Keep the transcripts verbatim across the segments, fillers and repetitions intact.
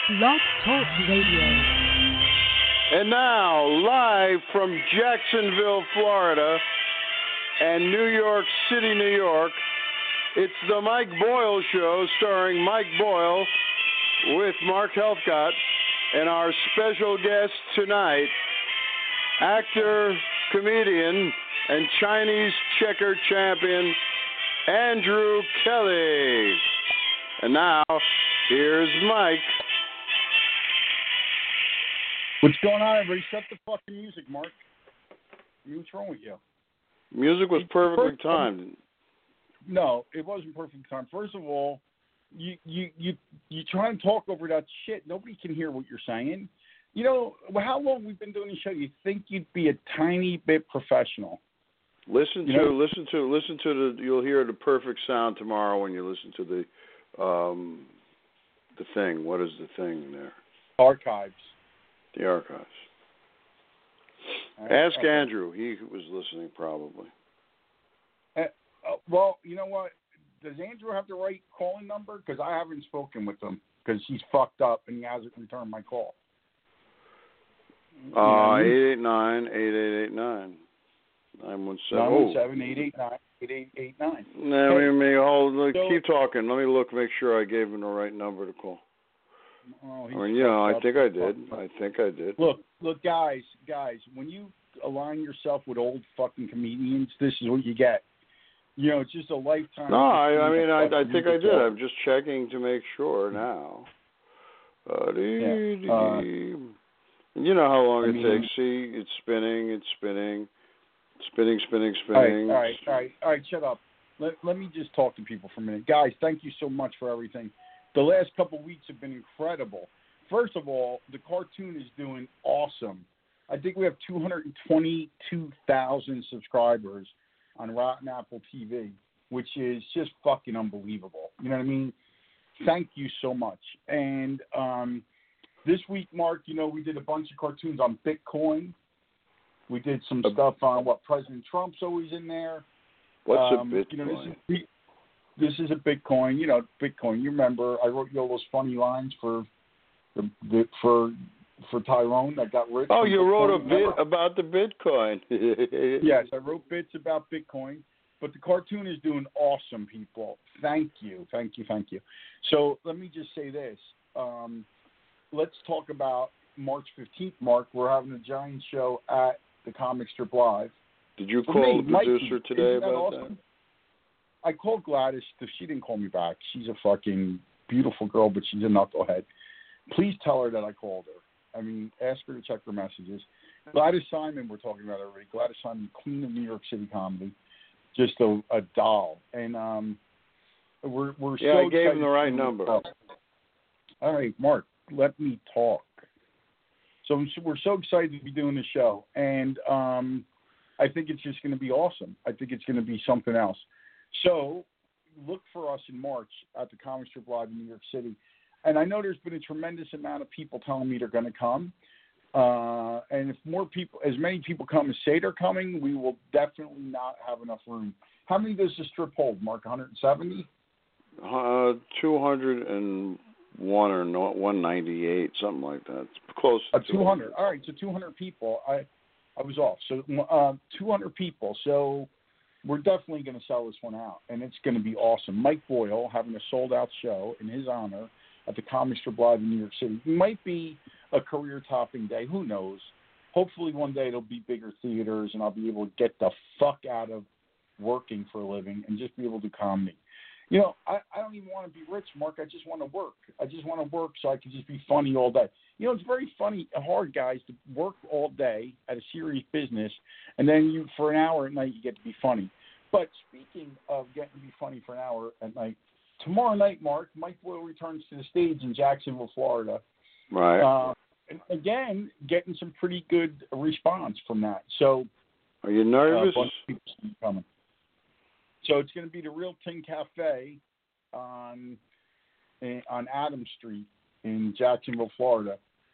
Blog Talk Radio. And now, live from Jacksonville, Florida, and New York City, New York, it's the Mike Boyle Show, starring Mike Boyle with Mark Helfgott, and our special guest tonight, actor, comedian, and Chinese checker champion, Andrew Kelly. And now, here's Mike. What's going on, everybody? Shut the fucking music, Mark. I mean, what's wrong with you? Music was perfectly timed. No, it wasn't perfectly timed. First of all, you you you you try and talk over that shit. Nobody can hear what you're saying. You know how long we've been doing the show? You think you'd be a tiny bit professional? Listen you to know? listen to listen to the. You'll hear the perfect sound tomorrow when you listen to the um, the thing. What is the thing there? Archives. The archives. Right, Ask okay. Andrew. He was listening probably. Uh, uh, well, you know what? Does Andrew have the right calling number? Because I haven't spoken with him because he's fucked up and he hasn't returned my call. Uh, eight eight nine, eight eight eight nine. nine one seven. nine one seven, eight eight nine, eight eight eight nine. Let me, me hold, look, So, keep talking. Let me look, make sure I gave him the right number to call. Oh, I mean, you know, I think I did. I think I did. Look, look, guys, guys, when you align yourself with old fucking comedians, this is what you get. You know, it's just a lifetime. No, I, I mean, I, I think I did. Talk. I'm just checking to make sure now. Uh, dee, yeah. uh, dee. You know how long I it mean, takes. See, it's spinning, it's spinning, spinning, spinning, all right, spinning. all right, all right, all right, shut up. Let, let me just talk to people for a minute. Guys, thank you so much for everything. The last couple of weeks have been incredible. First of all, the cartoon is doing awesome. I think we have two hundred twenty-two thousand subscribers on Rotten Apple T V, which is just fucking unbelievable. You know what I mean? Thank you so much. And um, this week, Mark, you know, we did a bunch of cartoons on Bitcoin. We did some stuff on what President Trump's always in there. What's um, a Bitcoin? You know, this is, this is a Bitcoin. You know, Bitcoin. You remember I wrote you all those funny lines for the, the for for Tyrone that got rich. Oh, you Bitcoin, wrote a remember? bit about the Bitcoin. Yes, I wrote bits about Bitcoin, but the cartoon is doing awesome, people. Thank you, thank you, thank you. So let me just say this. Um, let's talk about March fifteenth, Mark. We're having a giant show at the Comic Strip Live. Did you For call me, the producer Mikey, today isn't that about awesome? that? I called Gladys. She didn't call me back. She's a fucking beautiful girl, but she's a knucklehead. Please tell her that I called her. I mean, ask her to check her messages. Gladys Simon, we're talking about already. Gladys Simon, queen of New York City comedy, just a, a doll. And um, we're we're Yeah, so I gave him excited the right to- number. All right, Mark, let me talk. So we're so excited to be doing the show, and um, I think it's just going to be awesome. I think it's going to be something else. So look for us in March at the Comic Strip Live in New York City. And I know there's been a tremendous amount of people telling me they're going to come. Uh, and if more people, as many people come as say they're coming, we will definitely not have enough room. How many does the strip hold, Mark? one hundred seventy? Uh, two hundred one or no, one ninety-eight, something like that. It's close to Uh, two hundred. All right, so two hundred people. I I was off. So uh, two hundred people. So we're definitely going to sell this one out, and it's going to be awesome. Mike Boyle having a sold-out show in his honor at the Comic Strip Live in New York City. It might be a career-topping day. Who knows? Hopefully one day it'll be bigger theaters, and I'll be able to get the fuck out of working for a living and just be able to do comedy. You know, I, I don't even want to be rich, Mark. I just want to work. I just want to work so I can just be funny all day. You know, it's very funny, hard, guys, to work all day at a serious business, and then you, for an hour at night, you get to be funny. But speaking of getting to be funny for an hour at night, tomorrow night, Mark, Mike Boyle returns to the stage in Jacksonville, Florida. Right. Uh, and again, getting some pretty good response from that. So, Are you uh, nervous? a bunch of people coming. So it's going to be the Real Tin Cafe on eh, on Adams Street in Jacksonville, Florida.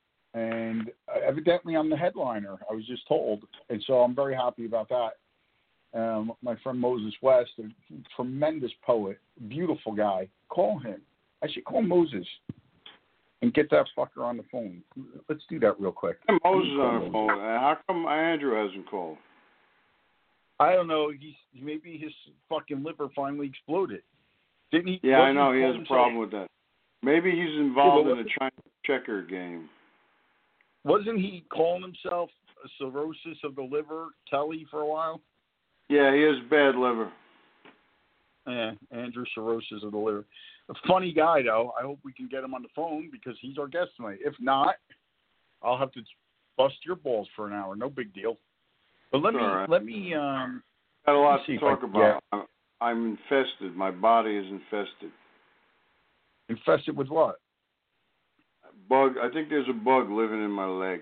And uh, evidently I'm the headliner, I was just told. And so I'm very happy about that. Um, my friend Moses West, a tremendous poet, beautiful guy. Call him. I should call Moses and get that fucker on the phone. Let's do that real quick. Hey, Moses on the phone. Uh, how come Andrew hasn't called? I don't know. He's maybe his fucking liver finally exploded. Didn't he? Yeah, I know. He has himself? a problem with that. Maybe he's involved yeah, in a Chinese checker game. Wasn't he calling himself a cirrhosis of the liver Telly for a while? Yeah, he has bad liver. Yeah, Andrew cirrhosis of the liver. A funny guy, though. I hope we can get him on the phone because he's our guest tonight. If not, I'll have to bust your balls for an hour. No big deal. But let me right. let me. Um, Got a lot to talk I, about. yeah. I'm infested. My body is infested. Infested with what? Bug. I think there's a bug living in my leg.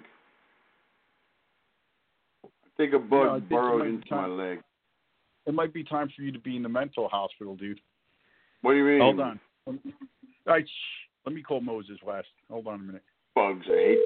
I think a bug you know, think burrowed into time, my leg. It might be time for you to be in the mental hospital, dude. What do you mean? Hold on. All right, shh. Let me call Moses West. Hold on a minute. Bugs, I hate.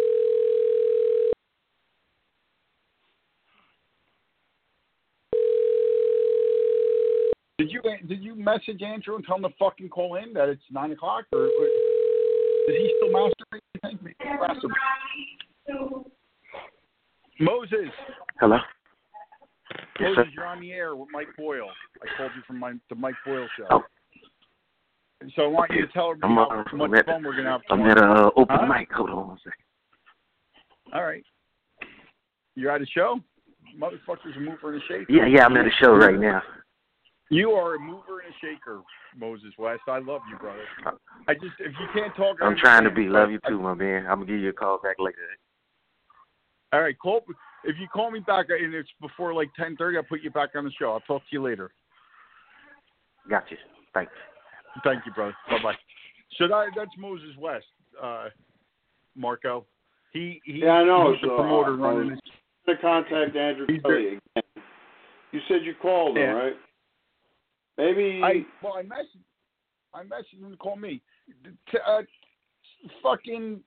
Did you did you message Andrew and tell him to fucking call in that it's nine o'clock, or, or is he still masturbating? Masturbate. Moses. Hello. Moses, Yes, you're on the air with Mike Boyle. I called you from my the Mike Boyle show. Oh. So I want you to tell everybody I'm, how uh, much I'm at, fun we're gonna have. I'm at a uh, open huh? mic. Hold on one second. All right. You're at a show? Motherfucker's a mover and a shaker. Yeah, yeah, I'm at a show right now. You are a mover and a shaker, Moses West. I love you, brother. I just, if you can't talk, I I'm trying to understand, be. Love you too, my man. I'm gonna give you a call back later. All right, call. If you call me back and it's before like ten thirty, I'll put you back on the show. I'll talk to you later. Got you. Thanks. Thank you, brother. Bye bye. So that, that's Moses West, uh, Marco. He, he yeah, I know. He's So, the promoter uh, running I'm this. going to contact Andrew He's Kelly again. You said you called yeah. him, right? Maybe. I well, I messaged. I messaged him to call me. Uh, fucking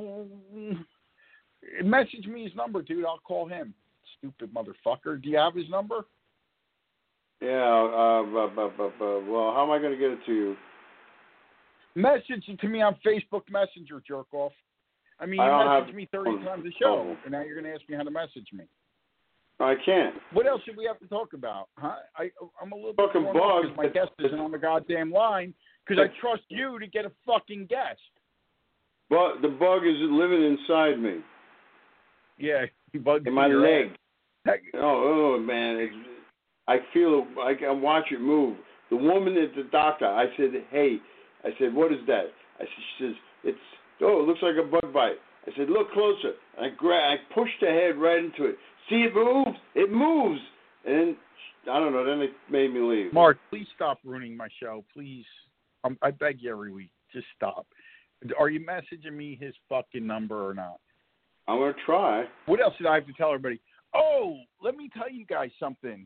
message me his number, dude. I'll call him. Stupid motherfucker. Do you have his number? Yeah. Uh, but, but, but, but, well, how am I going to get it to you? Message it to me on Facebook Messenger, jerk off. I mean, you I messaged me thirty times a show, and now you're going to ask me how to message me. I can't. What else should we have to talk about? Huh? I, I'm a little bit Fucking thrown off bug. because my guest isn't on the goddamn line because I trust you to get a fucking guest. But the bug is living inside me. Yeah, he bugs in my your leg. ass. Oh, oh man, it's, I feel I can watch it move. The woman at the doctor, I said, hey, I said, what is that? I said, she says, it's oh, it looks like a bug bite. I said, look closer. I gra- I pushed the head right into it. See, it moves. It moves. And I don't know. Then they made me leave. Mark, please stop ruining my show, please. Um, I beg you every week, just stop. Are you messaging me his fucking number or not? I'm gonna try. What else did I have to tell everybody? Oh, let me tell you guys something.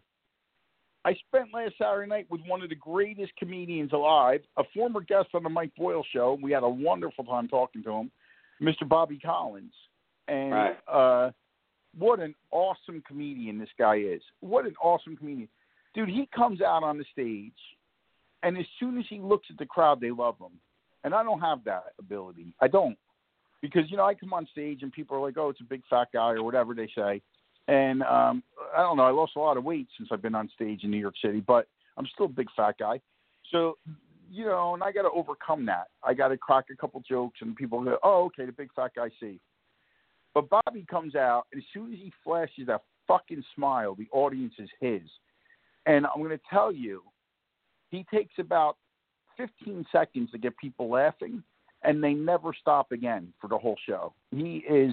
I spent last Saturday night with one of the greatest comedians alive, a former guest on the Mike Boyle show. We had a wonderful time talking to him, Mister Bobby Collins. And right. uh, what an awesome comedian this guy is. What an awesome comedian. Dude, he comes out on the stage, and as soon as he looks at the crowd, they love him. And I don't have that ability. I don't. Because, you know, I come on stage and people are like, oh, it's a big fat guy or whatever they say. And um, I don't know, I lost a lot of weight since I've been on stage in New York City, but I'm still a big fat guy. So, you know, and I got to overcome that. I got to crack a couple jokes and people go, oh, okay, the big fat guy see. But Bobby comes out, and as soon as he flashes that fucking smile, the audience is his. And I'm going to tell you, he takes about fifteen seconds to get people laughing, and they never stop again for the whole show. He is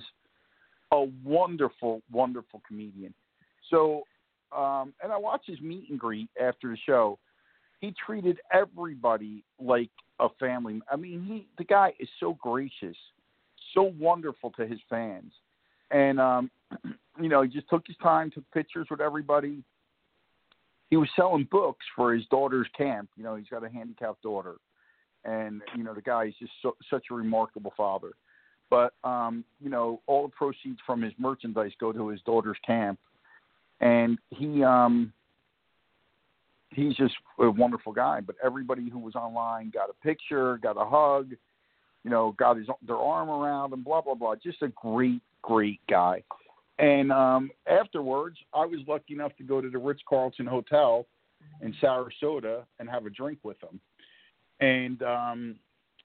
a wonderful, wonderful comedian. So, um, and I watched his meet and greet after the show. He treated everybody like a family. I mean, he the guy is so gracious, so wonderful to his fans. And, um, you know, he just took his time, took pictures with everybody. He was selling books for his daughter's camp. You know, he's got a handicapped daughter. And, you know, the guy is just so, such a remarkable father. But, um, you know, all the proceeds from his merchandise go to his daughter's camp. And he um, he's just a wonderful guy. But everybody who was online got a picture, got a hug. you know, got his their arm around him, blah blah blah. Just a great, great guy. And um, afterwards, I was lucky enough to go to the Ritz-Carlton Hotel in Sarasota and have a drink with him. And um,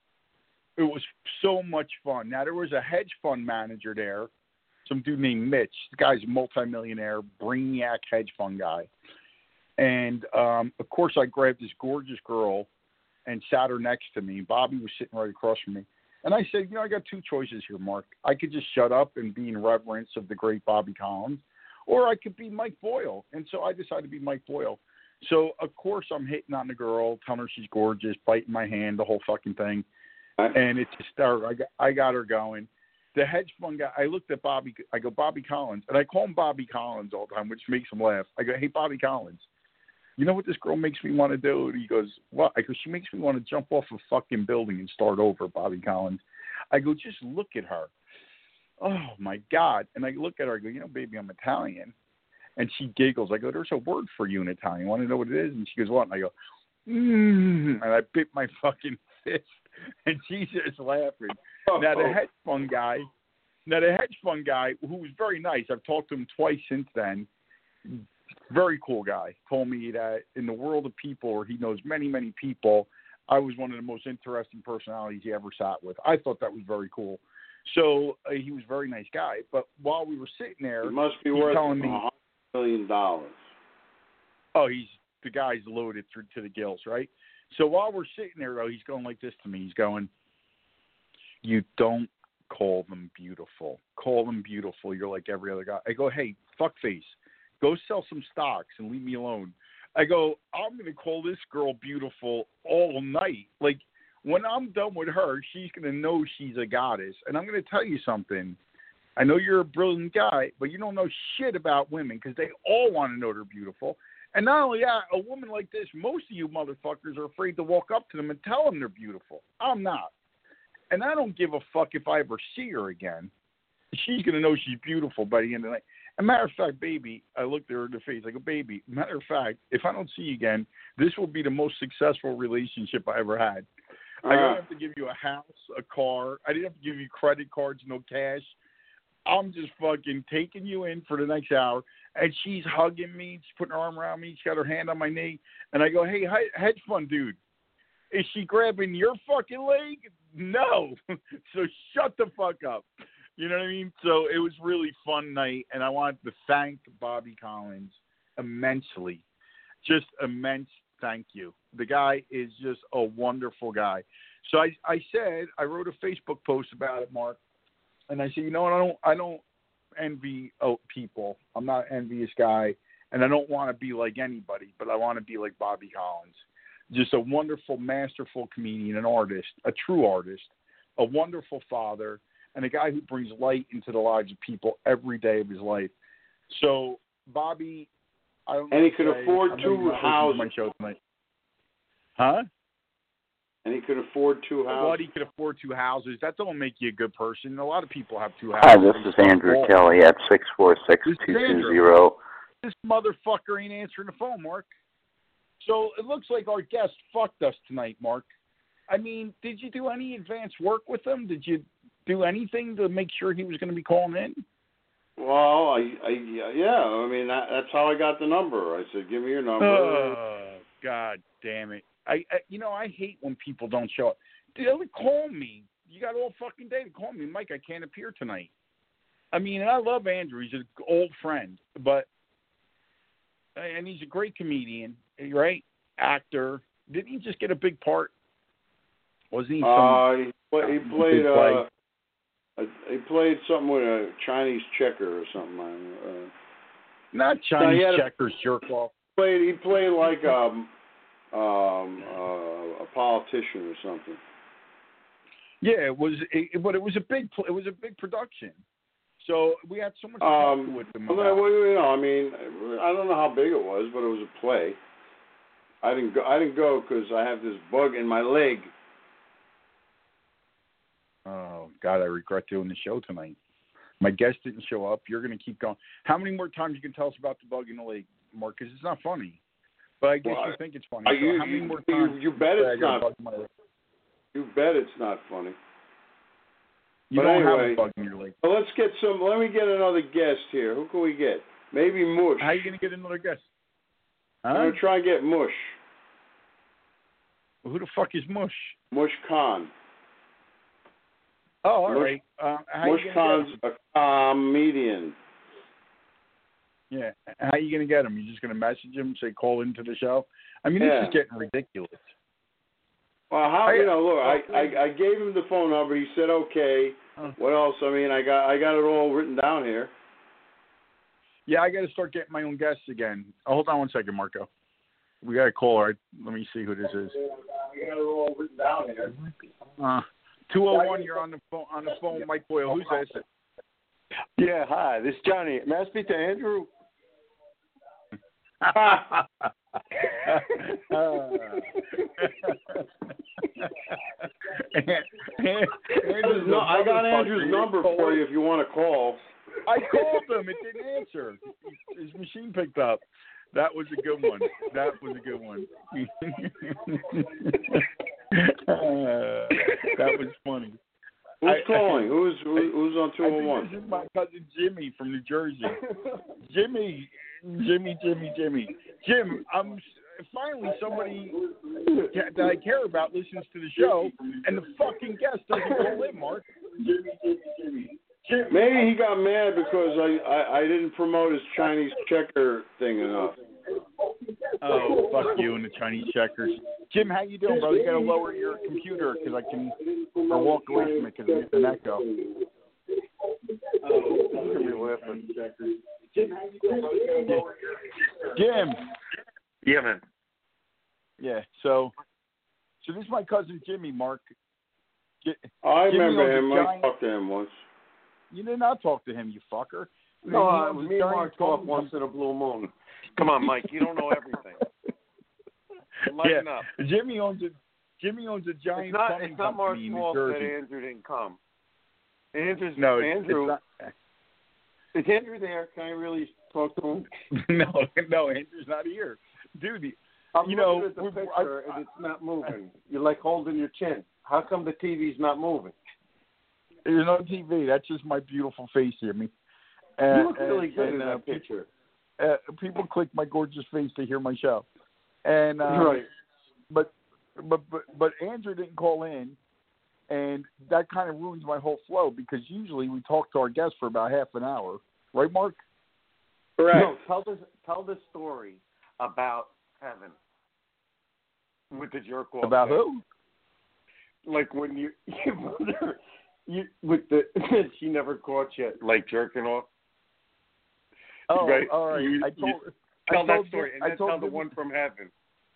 it was so much fun. Now, there was a hedge fund manager there, some dude named Mitch. The guy's a multimillionaire, brainiac hedge fund guy. And, um, of course, I grabbed this gorgeous girl and sat her next to me. Bobby was sitting right across from me. And I said, you know, I got two choices here, Mark. I could just shut up and be in reverence of the great Bobby Collins, or I could be Mike Boyle. And so I decided to be Mike Boyle. So, of course, I'm hitting on the girl, telling her she's gorgeous, biting my hand, the whole fucking thing. And it just started. I got, I got her going. The hedge fund guy, I looked at Bobby. I go, Bobby Collins. And I call him Bobby Collins all the time, which makes him laugh. I go, hey, Bobby Collins, you know what this girl makes me want to do? And he goes, what? I go, she makes me want to jump off a fucking building and start over, Bobby Collins. I go, just look at her. Oh, my God. And I look at her. I go, you know, baby, I'm Italian. And she giggles. I go, there's a word for you in Italian. Want to know what it is? And she goes, what? And I go, mm. And I bit my fucking fist. And she's just laughing. Oh. Now, the hedge fund guy, now the hedge fund guy, who was very nice, I've talked to him twice since then, very cool guy, told me that in the world of people, where he knows many, many people, I was one of the most interesting personalities he ever sat with. I thought that was very cool. So uh, he was a very nice guy. But while we were sitting there, it must be he's worth telling me, one hundred million dollars. Oh, he's the guy's loaded through to the gills, right? So while we're sitting there, though, he's going like this to me. He's going, you don't call them beautiful. Call them beautiful. You're like every other guy. I go, hey, fuckface, go sell some stocks and leave me alone. I go, I'm going to call this girl beautiful all night. Like, when I'm done with her, she's going to know she's a goddess. And I'm going to tell you something. I know you're a brilliant guy, but you don't know shit about women because they all want to know they're beautiful. And not only that, a woman like this, most of you motherfuckers are afraid to walk up to them and tell them they're beautiful. I'm not. And I don't give a fuck if I ever see her again. She's going to know she's beautiful by the end of the night. As a matter of fact, baby, I looked at her in the face. I go, baby, matter of fact, if I don't see you again, this will be the most successful relationship I ever had. Uh, I don't have to give you a house, a car. I didn't have to give you credit cards, no cash. I'm just fucking taking you in for the next hour. And she's hugging me. She's putting her arm around me. She's got her hand on my knee. And I go, hey, hedge fund dude, is she grabbing your fucking leg? No. So shut the fuck up. You know what I mean? So it was really fun night. And I wanted to thank Bobby Collins immensely. Just immense thank you. The guy is just a wonderful guy. So I, I said, I wrote a Facebook post about it, Mark. And I said, you know what, I don't, I don't envy oh, people. I'm not an envious guy, and I don't want to be like anybody, but I want to be like Bobby Collins. Just a wonderful, masterful comedian, an artist, a true artist, a wonderful father, and a guy who brings light into the lives of people every day of his life. So, Bobby, I don't know. And he could say, afford two houses. My show tonight. Huh? And he could afford two houses. Well, he could afford two houses. That don't make you a good person. A lot of people have two houses. Hi, this is Andrew Kelly at six four six, two two zero. This motherfucker ain't answering the phone, Mark. So it looks like our guest fucked us tonight, Mark. I mean, did you do any advanced work with him? Did you do anything to make sure he was going to be calling in? Well, I, I yeah, I mean, that, that's how I got the number. I said, give me your number. Oh, God damn it. I, I, you know, I hate when people don't show up. Dude, call me. You got all fucking day to call me. Mike, I can't appear tonight. I mean, and I love Andrew. He's an old friend, but, and he's a great comedian, right? Actor. Didn't he just get a big part? Wasn't he? Some, uh, he, play, he played, uh, a, he played something with a Chinese checker or something. Uh, Not Chinese no, checkers, jerk off. Played, he played like, um, Um, uh, a politician or something. Yeah, it was, it, but it was a big, it was a big production. So we had so much to talk um, with them well, about. well, you know, I mean, I don't know how big it was, but it was a play. I didn't go. I didn't go because I have this bug in my leg. Oh God, I regret doing the show tonight. My guest didn't show up. You're going to keep going. How many more times you can tell us about the bug in the leg, Mark? Because it's not funny. But I guess well, you think it's funny. So you, how many you, more you, times you bet it's not. My... You bet it's not funny. You But don't anyway, have a bug in your leg. Well, let's get some. Let me get another guest here. Who can we get? Maybe Mush. How are you going to get another guest? Huh? I'm going to try and get Mush. Well, who the fuck is Mush? Mush Khan. Oh, all Mush, right. Uh, how Mush you gonna Khan's a comedian. Yeah. How are you going to get him? You just going to message him, say call into the show? I mean, Yeah. this is getting ridiculous. Well, how I- you know? Look, I, I I gave him the phone number. He said okay. Huh. What else? I mean, I got I got it all written down here. Yeah, I got to start getting my own guests again. Oh, hold on one second, Marco. We got a caller. Let me see who this is. I got it all written down here. Uh, two oh one, you're on the phone, on the phone, Mike Boyle. Who's this? Yeah, hi. This is Johnny. May I speak to Andrew? Andrew's no, I got Andrew's number for you if you want to call. I called him. It didn't answer. His machine picked up. That was a good one. That was a good one. uh, that was funny. Who's I, calling? I, who's who, who's on two I oh think one? this is my cousin Jimmy from New Jersey. Jimmy, Jimmy, Jimmy, Jimmy. Jim, I'm finally somebody that I care about listens to the show, and the fucking guest doesn't call in, Mark. Jimmy, Jimmy, Jimmy. Jim, Maybe he got mad because I, I, I didn't promote his Chinese checker thing enough. Oh, fuck you and the Chinese checkers. Jim, how you doing, bro? You got to lower your computer because I can, or walk away from it because it's an echo. Jim. Yeah, man. Yeah, so, so this is my cousin Jimmy, Mark. J- I Jimmy remember owns a him. I giant- talked to him once. You did not talk to him, you fucker. No, He uh, owns a me and giant Mark talk phone once in a blue moon. Come on, Mike. You don't know everything. Lighten yeah. up. Jimmy owns a Jimmy owns a giant It's not, plumbing it's not Mark's company in New fault that Jersey. Andrew didn't come. Andrew's, No, it's, Andrew. it's Is Andrew there? Can I really talk to him? not. No, no, Andrew's not here, dude. the- I'm You know, looking at the we- picture I- and it's not moving. You're like holding your chin. How come the T V's not moving? There's no T V. That's just my beautiful face, Jimmy. You And, look really and, good and, in uh, that picture. Uh, people click my gorgeous face to hear my show, and uh, Right. But, but but but Andrew didn't call in, and that kind of ruins my whole flow because usually we talk to our guests for about half an hour, right, Mark? Correct. No, tell this tell this story about heaven with the jerk off. About thing. who? Like when you you, you with the she never caught you like jerking off. Oh, Right. all right. You- I told. you Tell I that told story Jim- and I then told tell the Jim- one from heaven.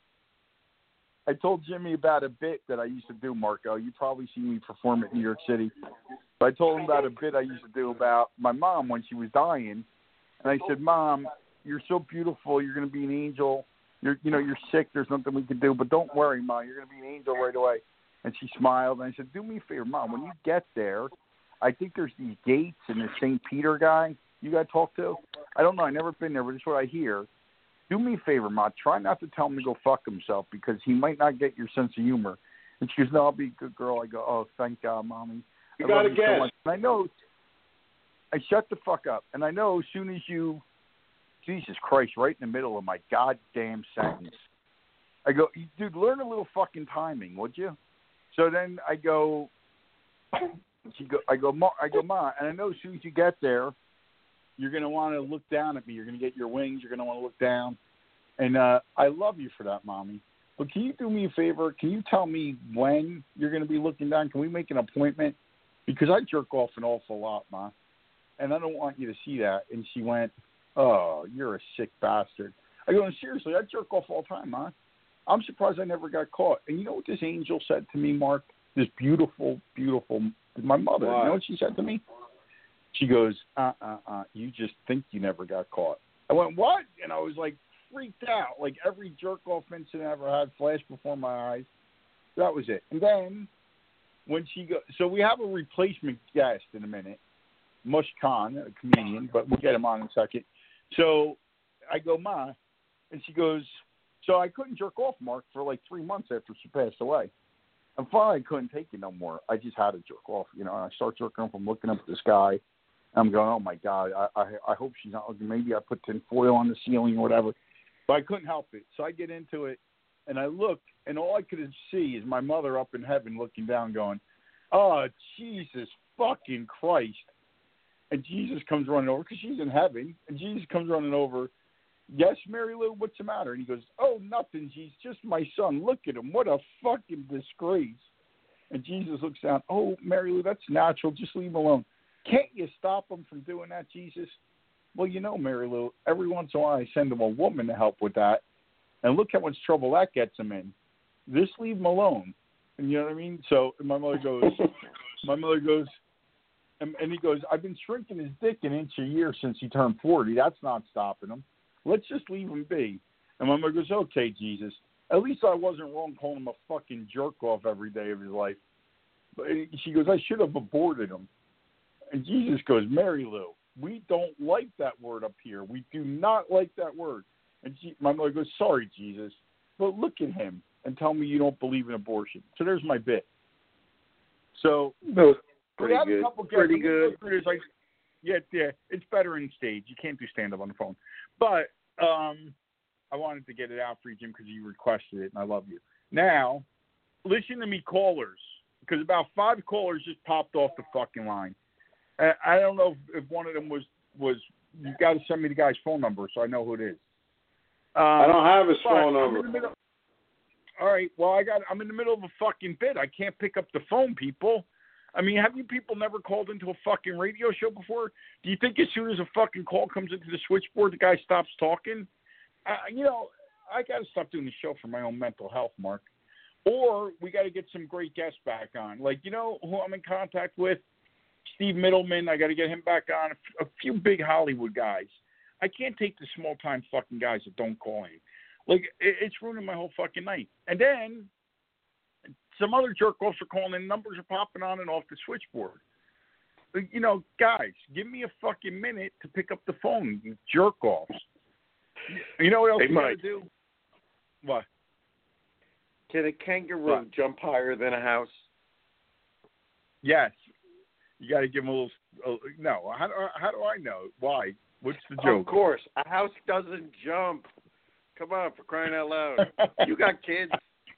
I told Jimmy about a bit that I used to do, Marco. You probably seen me perform at New York City. But I told him about a bit I used to do about my mom when she was dying. And I said, Mom, you're so beautiful. You're going to be an angel. You're, you know, you're sick. There's nothing we can do. But don't worry, Mom. You're going to be an angel right away. And she smiled. And I said, do me a favor, Mom. When you get there, I think there's these gates and this Saint Peter guy you got to talk to. I don't know. I've never been there, but it's what I hear. Do me a favor, Ma. Try not to tell him to go fuck himself because he might not get your sense of humor. And she goes, no, I'll be a good girl. I go, oh, thank God, Mommy. You I got love a you so guess. much. And I know, I shut the fuck up. And I know as soon as you, Jesus Christ, right in the middle of my goddamn sentence, I go, dude, learn a little fucking timing, would you? So then I go, she go, I go, Ma, I go, Ma, and I know as soon as you get there, you're going to want to look down at me. You're going to get your wings. You're going to want to look down. And uh, I love you for that, Mommy. But can you do me a favor? Can you tell me when you're going to be looking down? Can we make an appointment? Because I jerk off an awful lot, Ma. And I don't want you to see that. And she went, oh, you're a sick bastard. I go, seriously, I jerk off all the time, Ma. I'm surprised I never got caught. And you know what this angel said to me, Mark? This beautiful, beautiful, my mother. What? You know what she said to me? She goes, uh, uh, uh, you just think you never got caught. I went, what? And I was like freaked out. Like every jerk-off incident I ever had flashed before my eyes. That was it. And then when she go, so we have a replacement guest in a minute, Mush Khan, a comedian, but we'll get him on in a second. So I go, Ma, and she goes, so I couldn't jerk off, Mark, for like three months after she passed away. And finally, I couldn't take it no more. I just had to jerk off, you know. And I start jerking off. I'm looking up at the sky. I'm going, oh my God, I, I I hope she's not looking. Maybe I put tin foil on the ceiling or whatever. But I couldn't help it. So I get into it, and I look, and all I could see is my mother up in heaven looking down, going, oh, Jesus fucking Christ. And Jesus comes running over, because she's in heaven, and Jesus comes running over. Yes, Mary Lou, what's the matter? And he goes, oh, nothing, Jesus, just my son. Look at him. What a fucking disgrace. And Jesus looks down, oh, Mary Lou, that's natural. Just leave him alone. Can't you stop him from doing that, Jesus? Well, you know, Mary Lou, every once in a while I send him a woman to help with that. And look how much trouble that gets him in. Just leave him alone. And you know what I mean? So my mother goes, my mother goes, and, and he goes, I've been shrinking his dick an inch a year since he turned forty. That's not stopping him. Let's just leave him be. And my mother goes, okay, Jesus. At least I wasn't wrong calling him a fucking jerk-off every day of his life. But she goes, I should have aborted him. And Jesus goes, Mary Lou, we don't like that word up here. We do not like that word. And she, my mother goes, sorry, Jesus, but look at him and tell me you don't believe in abortion. So there's my bit. So no, pretty we had good. a couple pretty good. Like, yeah, yeah, it's better in stage. You can't do stand-up on the phone. But um, I wanted to get it out for you, Jim, because you requested it, and I love you. Now, listen to me, callers, because about five callers just popped off the fucking line. I, I don't know if, if one of them was, was you got to send me the guy's phone number so I know who it is. Um, I don't have his phone number. Middle, all right, well, I got. I'm in the middle of a fucking bit. I can't pick up the phone, people. I mean, have you people never called into a fucking radio show before? Do you think as soon as a fucking call comes into the switchboard, the guy stops talking? Uh, you know, I got to stop doing the show for my own mental health, Mark. Or we got to get some great guests back on. Like, you know who I'm in contact with? Steve Middleman. I got to get him back on. A, f- a few big Hollywood guys. I can't take the small-time fucking guys that don't call in. Like, it, it's ruining my whole fucking night. And then some other jerk-offs are calling in. Numbers are popping on and off the switchboard. You know, guys, give me a fucking minute to pick up the phone, you jerk-offs. You know what else hey, we got to do? What? Can a kangaroo what? jump higher than a house? Yes. You got to give him a little uh, – no. How do, how do I know? Why? What's the joke? Of course. A house doesn't jump. Come on, for crying out loud. You got kids.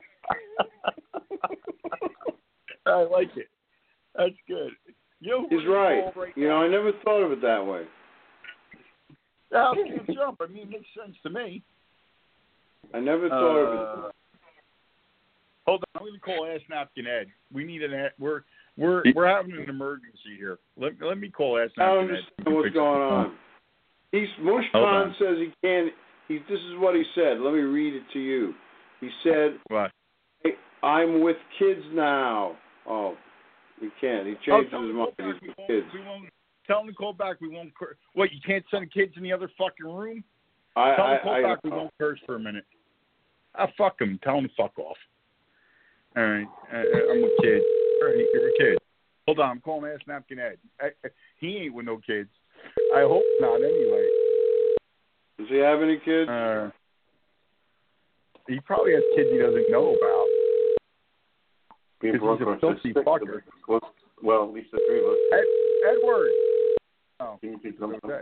I like it. That's good. You know, he's right. right you know, I never thought of it that way. The house can't jump. I mean, it makes sense to me. I never thought uh, of it. Hold on. I'm going to call Ass Napkin Ed. We need an – we're we're we're having an emergency here. Let, let me call Ass Napkin Ed. I don't understand what's going on. He's Mush Khan says he can't. He this is what he said. Let me read it to you. He said, "What? Hey, I'm with kids now." Oh, he can't. He changes oh, his mind. He's with kids. We won't tell him to call back. We won't. Cur- what? You can't send kids in the other fucking room? I, tell him I, to call I, back. I, we won't curse for a minute. Ah, fuck him. Tell him to fuck off. All right. I, I'm a kid. All right, you're a kid. Hold on. I'm calling Ass Napkin Ed. I, I, he ain't with no kids. I hope not. Anyway. Does he have any kids? Uh, he probably has kids he doesn't know about. Being he's a filthy fucker. Well, at least the three of us. Ed, Edward. Oh, Can you pick them up?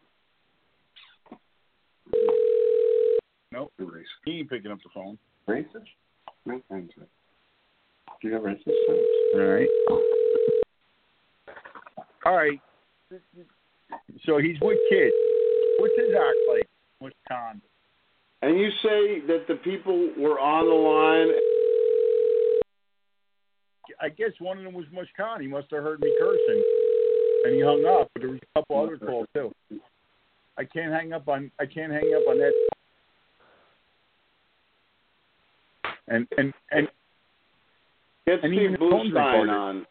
Nope. He ain't picking up the phone. Racist? No thanks. Do you have racist? All right. All right. So he's with kids. What's his act like? What's Khan? And you say that the people were on the line. I guess one of them was Mush Khan. He must have heard me cursing, and he hung up. But there was a couple other calls too. I can't hang up on. I can't hang up on that. And and and get and Steve Bluestein on.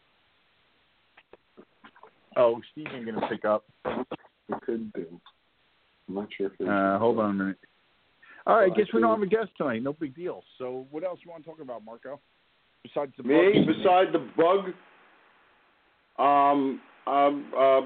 Oh, Steve ain't gonna pick up. It could do. I'm not sure if uh, hold on a minute. All right, I guess we don't have a guest tonight. No big deal. So what else you want to talk about, Marco? Besides the Me? bug? Besides the bug? Um, um, uh,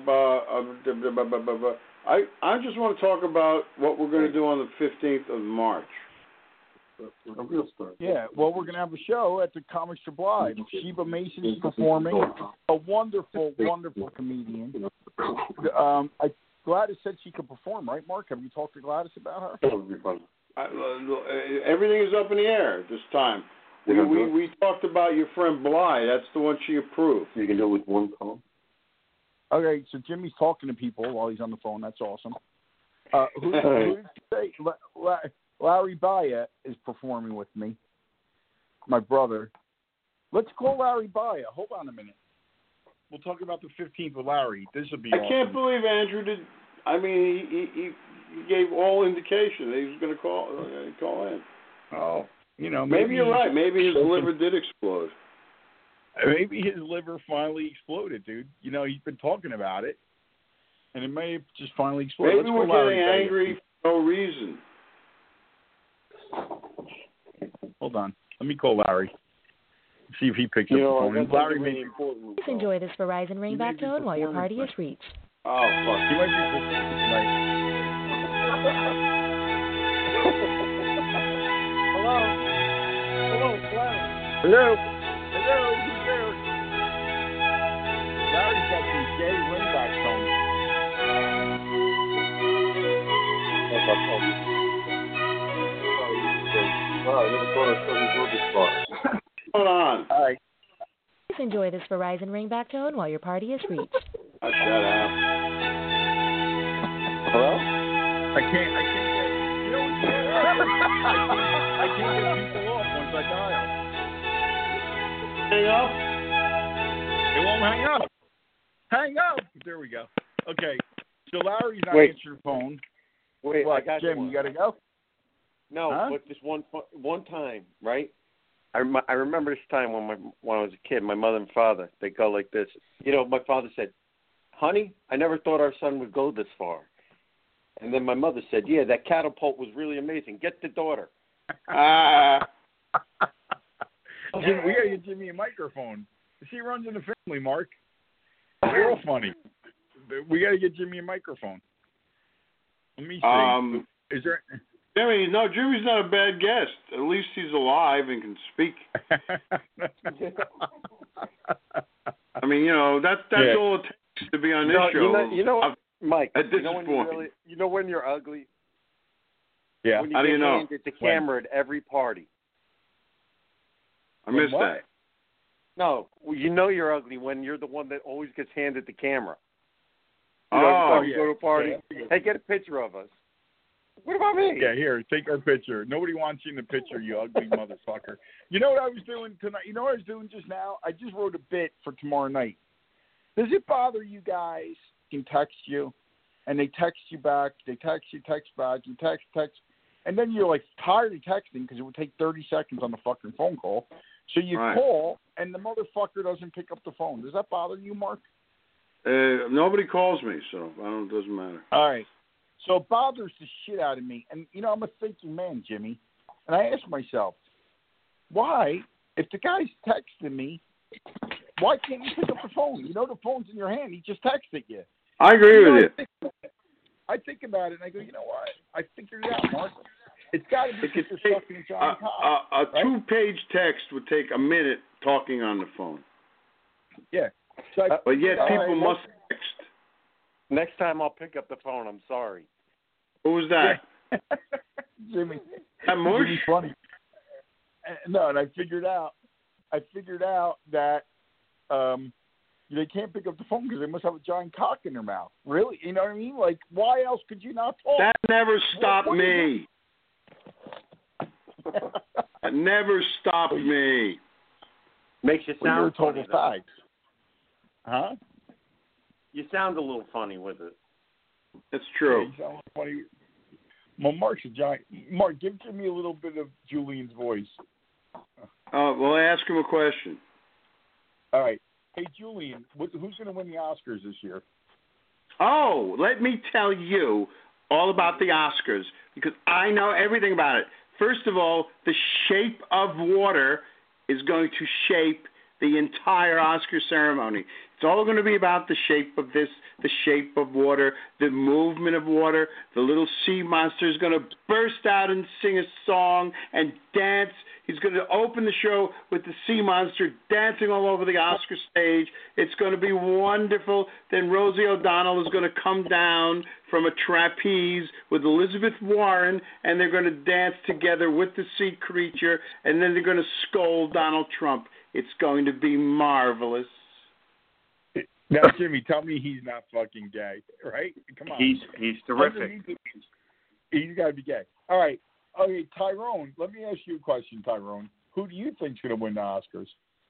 uh, I I just want to talk about what we're going to do on the fifteenth of March. A real star. Yeah, well, we're going to have a show at the Comic Strip Live. Sheba Mason's performing, a wonderful, wonderful comedian. Um, I, Gladys said she could perform, right, Mark? Have you talked to Gladys about her? That would be fun. I, uh, everything is up in the air at this time. We, we we talked about your friend Bly. That's the one she approved. You can do it with one call. Okay, so Jimmy's talking to people while he's on the phone. That's awesome. Uh, who, who did you say? La, La, Larry Baya is performing with me, my brother. Let's call Larry Baya. Hold on a minute. We'll talk about the fifteenth with Larry. This will be I awesome. can't believe Andrew did. I mean, he he, he gave all indication that he was going to call uh, call in. Oh, you know, maybe, maybe you're right. Maybe his liver did explode. Maybe his liver finally exploded, dude. You know, he's been talking about it, and it may have just finally exploded. Maybe Let's we're go Larry getting Baya. angry for no reason. Hold on. Let me call Larry. See if he picks You up know, the phone. that's And Larry really may important. Please enjoy this Verizon ringback tone while your party is reached. Oh, fuck. He might be performing tonight. Hello? Hello, it's Larry. Hello? Hello? Who's there? Larry's got some gay ringback tone. Hold on. All right. Please enjoy this Verizon ringback tone while your party is reached. Oh, shut up. Hello? I can't, I can't get, you know what's weird? I can't get people off once I dial. Hang up. It won't hang up. Hang up. There we go. Okay. So Larry's not Wait. answering the phone. Wait, What, I got Jim, one. you got to go? No, Huh? but this one one time, right? I rem- I remember this time when my when I was a kid, my mother and father, they go like this. You know, my father said, "Honey, I never thought our son would go this far." And then my mother said, "Yeah, that catapult was really amazing. Get the daughter." Ah. Jim, we got to get Jimmy a microphone. She runs in the family, Mark. They're all funny. We got to get Jimmy a microphone. Let me see. Um, Is there? Jimmy, no, Jimmy's not a bad guest. At least he's alive and can speak. I mean, you know, that, that's Yeah. all it takes to be on this No, show. you know, you know what, Mike? At this you know when point. you really, you know when you're ugly. Yeah. When you How do get you know? handed the When? camera at every party. I missed What? that. No, well, you know you're ugly when you're the one that always gets handed the camera. You Oh, know, every time yeah. you go to a party, Yeah. hey, get a picture of us. What about me? Yeah, here, take our picture. Nobody wants you in the picture, you ugly motherfucker. You know what I was doing tonight? You know what I was doing just now? I just wrote a bit for tomorrow night. Does it bother you guys can text you, and they text you back, they text you, text back, you text, text, and then you're like tired of texting because it would take thirty seconds on the fucking phone call. So you Right. call, and the motherfucker doesn't pick up the phone. Does that bother you, Mark? Uh, nobody calls me, so I don't, it doesn't matter. All right. So it bothers the shit out of me. And, you know, I'm a thinking man, Jimmy. And I ask myself, why, if the guy's texting me, why can't you pick up the phone? You know the phone's in your hand. He just texted you. I agree You know, with I you. think, I think about it, and I go, you know what? I figured it out, Mark. It's got to be It could because you're take sucking a, John Cox. a, a right? two-page text would take a minute talking on the phone. Yeah. So I, But yet all people right, must text. Next time I'll pick up the phone. I'm sorry. Who was that? Jimmy. That Mush? Jimmy's funny. Uh, No, and I figured out, I figured out that um, they can't pick up the phone because they must have a giant cock in their mouth. Really? You know what I mean? Like, why else could you not talk? That never stopped what me. That never stopped me. Makes you Well, you're a sound total funny. though. fag. Huh? You sound a little funny with it. That's true. Yeah, you sound like funny. Well, Mark's a giant. Mark, give Jimmy a little bit of Julian's voice. Uh, well, ask him a question. All right. Hey, Julian, what, who's going to win the Oscars this year? Oh, let me tell you all about the Oscars because I know everything about it. First of all, The Shape of Water is going to shape the entire Oscar ceremony. It's all going to be about the shape of this, the shape of water, the movement of water. The little sea monster is going to burst out and sing a song and dance. He's going to open the show with the sea monster dancing all over the Oscar stage. It's going to be wonderful. Then Rosie O'Donnell is going to come down from a trapeze with Elizabeth Warren, and they're going to dance together with the sea creature, and then they're going to scold Donald Trump. It's going to be marvelous. Now, Jimmy, tell me he's not fucking gay, right? Come on. He's he's terrific. He's got to be gay. All right. Okay, Tyrone, let me ask you a question, Tyrone. Who do you think's going to win the Oscars?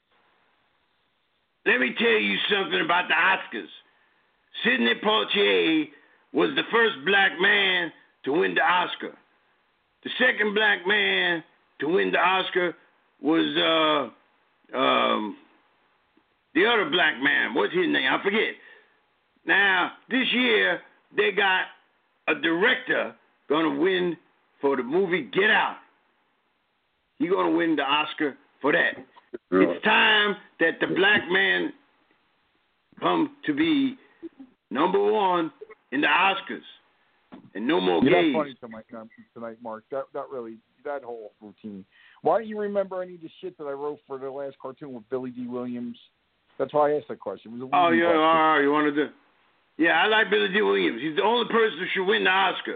Let me tell you something about the Oscars. Sidney Poitier was the first black man to win the Oscar. The second black man to win the Oscar was uh, um, the other black man. What's his name? I forget. Now, this year, they got a director going to win for the movie Get Out. He's going to win the Oscar for that. It's time that the black man come to be number one in the Oscars. And no more You're gays. not funny tonight, tonight, Mark. That, that really, that whole routine. Why don't you remember any of the shit that I wrote for the last cartoon with Billy D. Williams? That's why I asked that question. It was a Oh, yeah, question. all right, you want to do? Yeah, I like Billy D. Williams. He's the only person who should win the Oscar.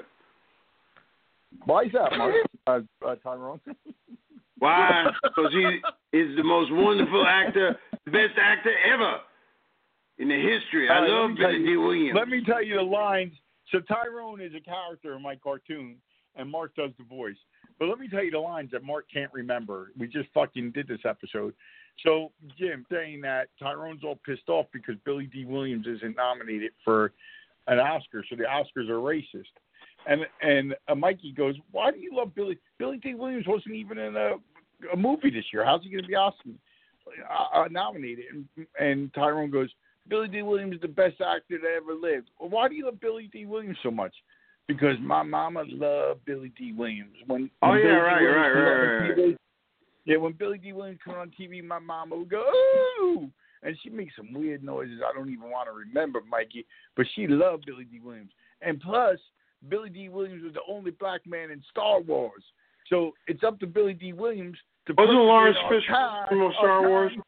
Why is that, Mark? Uh, uh, Tyrone? Why? Because he is the most wonderful actor, the best actor ever in the history. I Right, love Billy you, D. Williams. Let me tell you the lines. So Tyrone is a character in my cartoon, and Mark does the voice. But let me tell you the lines that Mark can't remember. We just fucking did this episode. So, Jim, saying that Tyrone's all pissed off because Billy D. Williams isn't nominated for an Oscar, so the Oscars are racist. And and uh, Mikey goes, why do you love Billy? Billy D. Williams wasn't even in a, a movie this year. How's he going to be Oscar uh, uh, nominated? And, and Tyrone goes, Billy D. Williams is the best actor that ever lived. Well, why do you love Billy D. Williams so much? Because my mama loved Billy D. Williams. When, Oh, when yeah, Billy right, D. Williams right, came right, on right, T V, yeah, when Billy D. Williams come on T V, my mama would go, ooh! And she makes some weird noises I don't even want to remember, Mikey. But she loved Billy D. Williams. And plus, Billy D. Williams was the only black man in Star Wars. So it's up to Billy D. Williams to put Wasn't Lawrence our Fishburne time- from our Star time- Wars?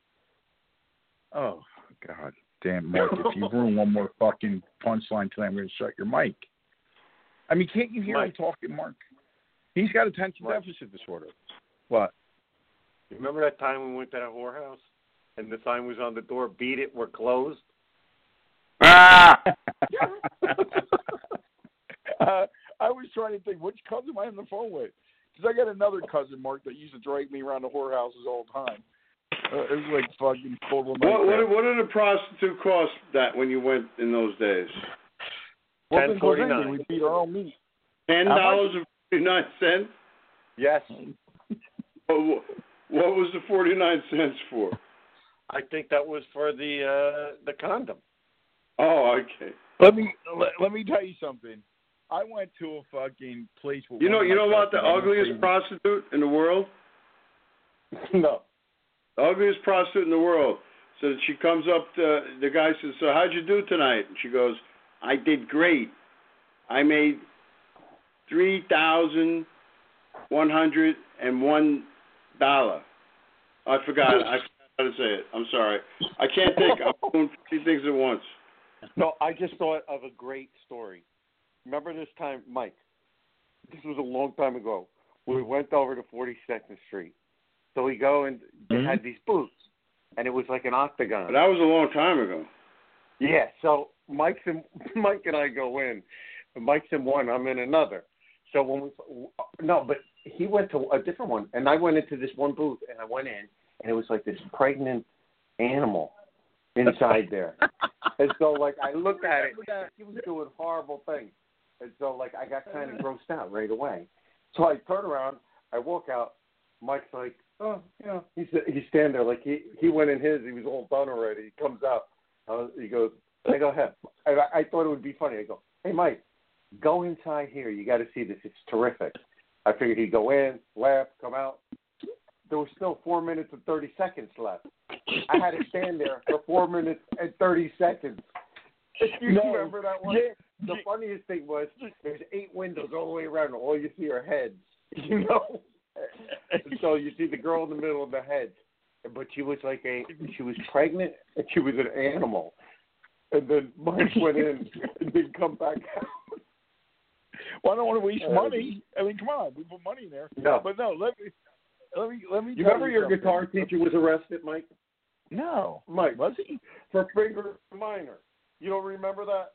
Oh, God damn, Mark. If you ruin one more fucking punchline tonight, I'm going to shut your mic. I mean, can't you hear Mike. him talking, Mark? He's got attention Mike. deficit disorder. What? You remember that time we went to that whorehouse and the sign was on the door, beat it, we're closed? Ah! uh, I was trying to think, which cousin am I on the phone with? Because I got another cousin, Mark, that used to drag me around the whorehouses all the time. Uh, it was like fucking total What, nightmare. what, what did a prostitute cost that when you went in those days? Well, ten then, 'cause forty-nine. anyway, we beat our own meat. Ten dollars and forty-nine cents? Yes. What, what was the forty-nine cents for? I think that was for the uh, the condom. Oh, okay. Let me let, let me tell you something. I went to a fucking place. With You know, one of you my know about the cousins. I went ugliest crazy. prostitute in the world? No. The ugliest prostitute in the world. So that she comes up to, the guy says, so how'd you do tonight? And she goes, I did great. I made three thousand one hundred and one dollar. I forgot. I forgot how to say it. I'm sorry. I can't think. I'm doing fifty things at once. No, I just thought of a great story. Remember this time, Mike? This was a long time ago. We went over to forty-second Street. So we go and they Mhm. had these booths, and it was like an octagon. But that was a long time ago. Yeah, so Mike's and, Mike and I go in. Mike's in one, I'm in another. So when we, no, but he went to a different one, and I went into this one booth, and I went in, and it was like this pregnant animal inside there. And so, like, I looked at it, he was doing horrible things. And so, like, I got kind of grossed out right away. So I turn around, I walk out, Mike's like, oh, you know, he's he's standing there like he he went in his, he was all done already. He comes out, uh, he goes, I go ahead. I, I thought it would be funny. I go, hey Mike, go inside here. You got to see this. It's terrific. I figured he'd go in, laugh, come out. There was still four minutes and thirty seconds left. I had to stand there for four minutes and thirty seconds. You No. remember that one? Yeah. The funniest thing was there's eight windows all the way around, and all you see are heads. You know, and so you see the girl in the middle of the heads, but she was like a she was pregnant and she was an animal. And then Mike went in and didn't come back out. Well, I don't want to waste money. I mean, come on, we put money in there. No. But no, let me let me let me. You tell remember you your something. guitar teacher was arrested, Mike? No, Mike, was he? for finger minor. You don't remember that?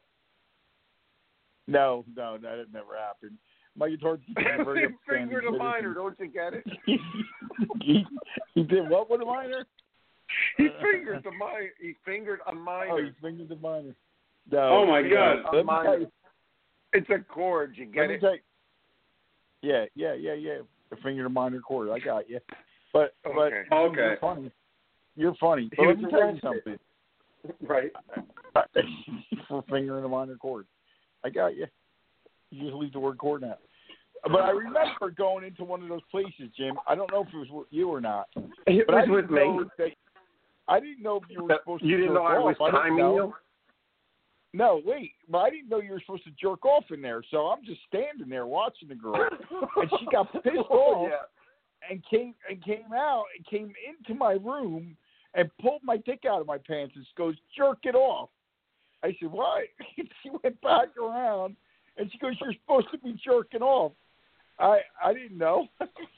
No, no, that never happened. My guitar teacher was very Finger to upstanding minor, citizen. don't you get it? he, he did what with a minor? He fingered the minor. He fingered a minor. Oh, he fingered the minor. No, Oh, my yeah, God. Let me tell you, It's a chord. You let get me it? tell you. Yeah, yeah, yeah, yeah. The finger to minor chord. I got you. But Okay. but Okay. you're funny. You're funny. But He let was me tell you arrested. something. Right. For fingering a minor chord. I got you. You just leave the word chord out. But I remember going into one of those places, Jim. I don't know if it was with you or not. It But I was didn't with me. know that, I didn't know if you were supposed to You didn't jerk know I was off. I didn't timing know. you? No, wait. But I didn't know you were supposed to jerk off in there. So I'm just standing there watching the girl. And she got pissed off Yeah. and came and came out and came into my room and pulled my dick out of my pants and goes, jerk it off. I said, what? And she went back around and she goes, you're supposed to be jerking off. I I didn't know.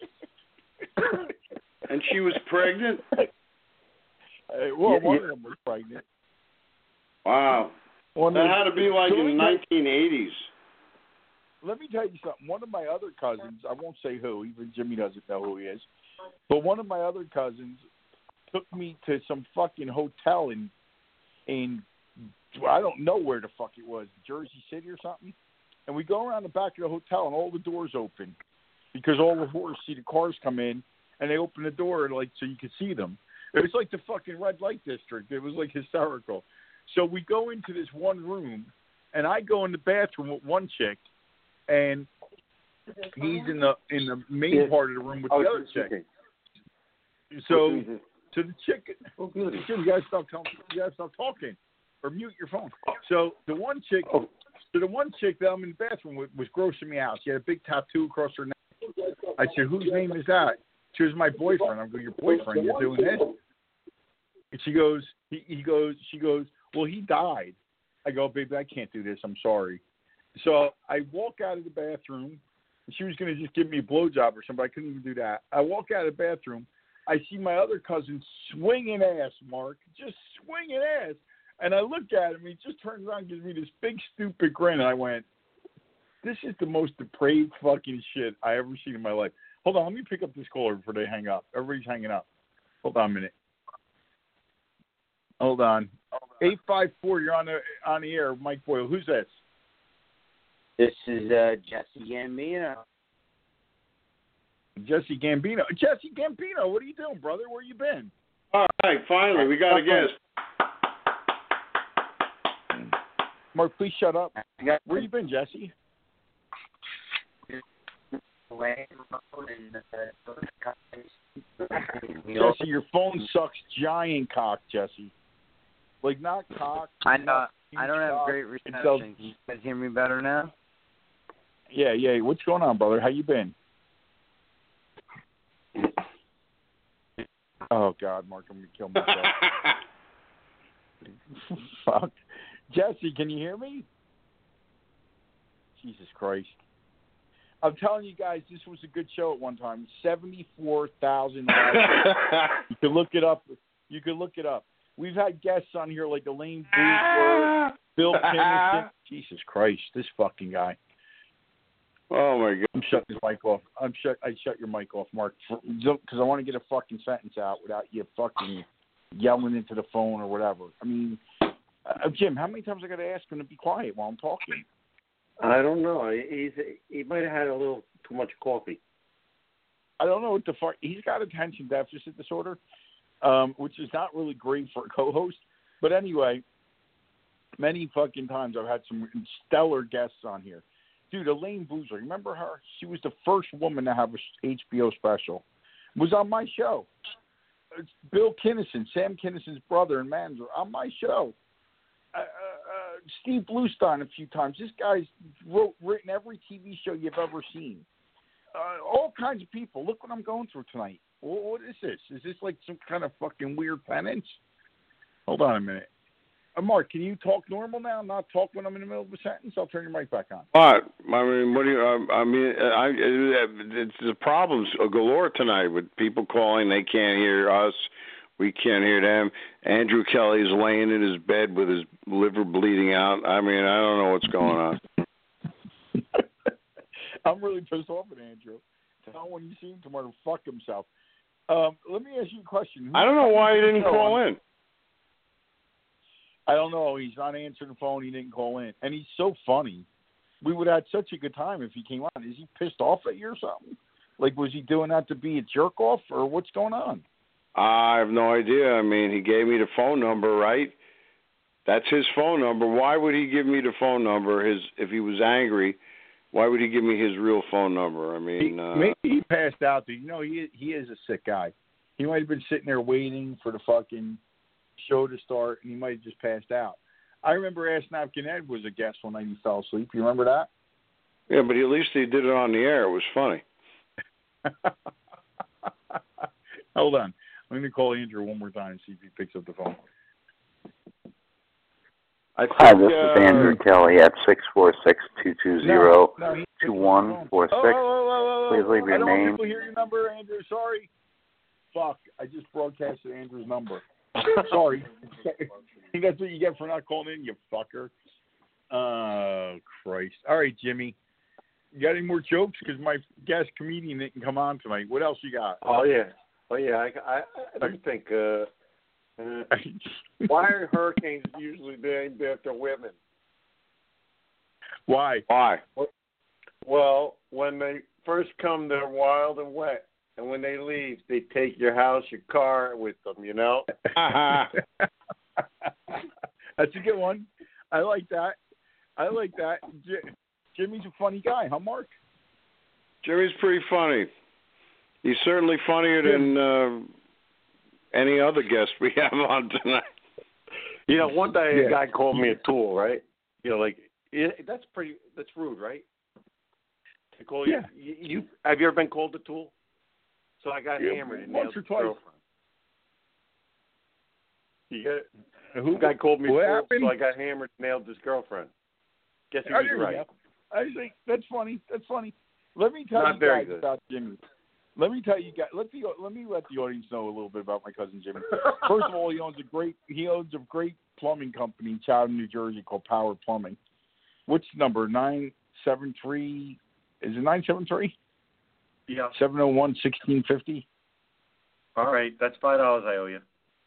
And she was pregnant? Uh, well, Yeah, one yeah. of them was pregnant. Wow. One That of- had to be like So let in the me tell- nineteen eighties. Let me tell you something. One of my other cousins, I won't say who, even Jimmy doesn't know who he is, but one of my other cousins took me to some fucking hotel in, in I don't know where the fuck it was, Jersey City or something. And we go around the back of the hotel and all the doors open because all the whores see the cars come in and they open the door like so you can see them. It was like the fucking red light district. It was like hysterical. So we go into this one room and I go in the bathroom with one chick and he's in the in the main Yeah. part of the room with Oh, the other it's chick. okay. So Jesus. to the chick, Oh, goody. Jim, you gotta stop telling, you gotta stop talking or mute your phone. So the one chick, Oh. so the one chick that I'm in the bathroom with was grossing me out. She had a big tattoo across her neck. I said, whose name is that? She was my boyfriend. I go, your boyfriend? You're doing this? And she goes, he, he goes, she goes, well, he died. I go, baby, I can't do this. I'm sorry. So I walk out of the bathroom. And she was going to just give me a blowjob or something. I couldn't even do that. I walk out of the bathroom. I see my other cousin swinging ass, Mark, just swinging ass. And I look at him. He just turns around and gives me this big, stupid grin. And I went, this is the most depraved fucking shit I ever seen in my life. Hold on. Let me pick up this caller before they hang up. Everybody's hanging up. Hold on a minute. Hold on. eight five four, you're on the on the air. Mike Boyle. Who's this? This is uh, Jesse Gambino. Jesse Gambino. Jesse Gambino, what are you doing, brother? Where you been? All right, finally, we got a guest. Mark, please shut up. Where you been, Jesse? Jesse, your phone sucks giant cock, Jesse. Like, not cock. I know. not I don't have cock. great It reception. does- Can you guys hear me better now? Yeah, yeah. What's going on, brother? How you been? Oh, God, Mark, I'm going to kill myself. Fuck. Jesse, can you hear me? Jesus Christ. I'm telling you guys, this was a good show at one time. seventy-four thousand likes. You can look it up. You can look it up. We've had guests on here like Elaine Boothworth, Bill Kinnison. Jesus Christ, this fucking guy. Oh, my God. I'm shutting his mic off. I'm shut. I shut your mic off, Mark, because I want to get a fucking sentence out without you fucking yelling into the phone or whatever. I mean, uh, Jim, how many times I got to ask him to be quiet while I'm talking? I don't know. He's he might have had a little too much coffee. I don't know what the fuck. He's got attention deficit disorder, um, which is not really great for a co-host. But anyway, many fucking times I've had some stellar guests on here. Dude, Elaine Boozer, remember her? She was the first woman to have a H B O special. Was on my show. it's Bill Kinnison, Sam Kinnison's brother and manager, on my show. Uh, uh, Steve Bluestein a few times. This guy's wrote, written every T V show you've ever seen. Uh, all kinds of people. Look what I'm going through tonight. What, what is this? Is this like some kind of fucking weird penance? Hold on a minute. Uh, Mark, can you talk normal now? Not talk when I'm in the middle of a sentence? I'll turn your mic back on. What? I mean, what do you? Uh, I mean, I, it's the problems galore tonight with people calling. They can't hear us. We can't hear them. Andrew Kelly's laying in his bed with his liver bleeding out. I mean, I don't know what's going on. I'm really pissed off at Andrew. Tell him when you see him tomorrow to fuck himself. Um, let me ask you a question. Who's I don't know why he didn't call on? in. I don't know. He's not answering the phone. He didn't call in. And he's so funny. We would have had such a good time if he came on. Is he pissed off at you or something? Like, was he doing that to be a jerk off, or what's going on? I have no idea. I mean, he gave me the phone number, right? That's his phone number. Why would he give me the phone number? His if he was angry, why would he give me his real phone number? I mean, he, uh, maybe he passed out. Dude. You know, he he is a sick guy. He might have been sitting there waiting for the fucking show to start, and he might have just passed out. I remember Ask Napkin Ed was a guest one night. He fell asleep. You remember that? Yeah, but at least he did it on the air. It was funny. Hold on. I'm going to call Andrew one more time and see if he picks up the phone. I think, Hi, this uh, is Andrew Kelly at six four six, two two zero, two one four six. Please leave your I don't name. want people to hear your number, Andrew. Sorry. Fuck. I just broadcasted Andrew's number. Sorry. That's what you get for not calling in, you fucker. Oh, Christ. All right, Jimmy. You got any more jokes? Because my guest comedian didn't come on tonight. What else you got? Oh, yeah. Oh, yeah. I, I, I do think, uh, uh, why are hurricanes usually named after women? Why? Why? Well, when they first come, they're wild and wet. And when they leave, they take your house, your car with them, you know? That's a good one. I like that. I like that. J- Jimmy's a funny guy, huh, Mark? Jimmy's pretty funny. He's certainly funnier than uh, any other guest we have on tonight. You know, one day Yeah. a guy called me a tool, right? You know, like, it, that's pretty, that's rude, right? To call Yeah. you, you, you, have you ever been called a tool? So I got Yeah, hammered and once nailed or his twice. girlfriend. You get it? Who The guy called me a what tool, happened? so I got hammered and nailed his girlfriend. Guess he Oh, was there we right. go. I was like, that's funny. That's funny. Let me tell Not you very guys good. about Jimmy. Let me tell you guys. Let the let me let the audience know a little bit about my cousin Jimmy. First of all, he owns a great he owns a great plumbing company in Chatham, New Jersey called Power Plumbing. What's the number? Nine seven three. Is it nine seven three? Yeah. Seven zero one sixteen fifty. All right, that's five dollars I owe you.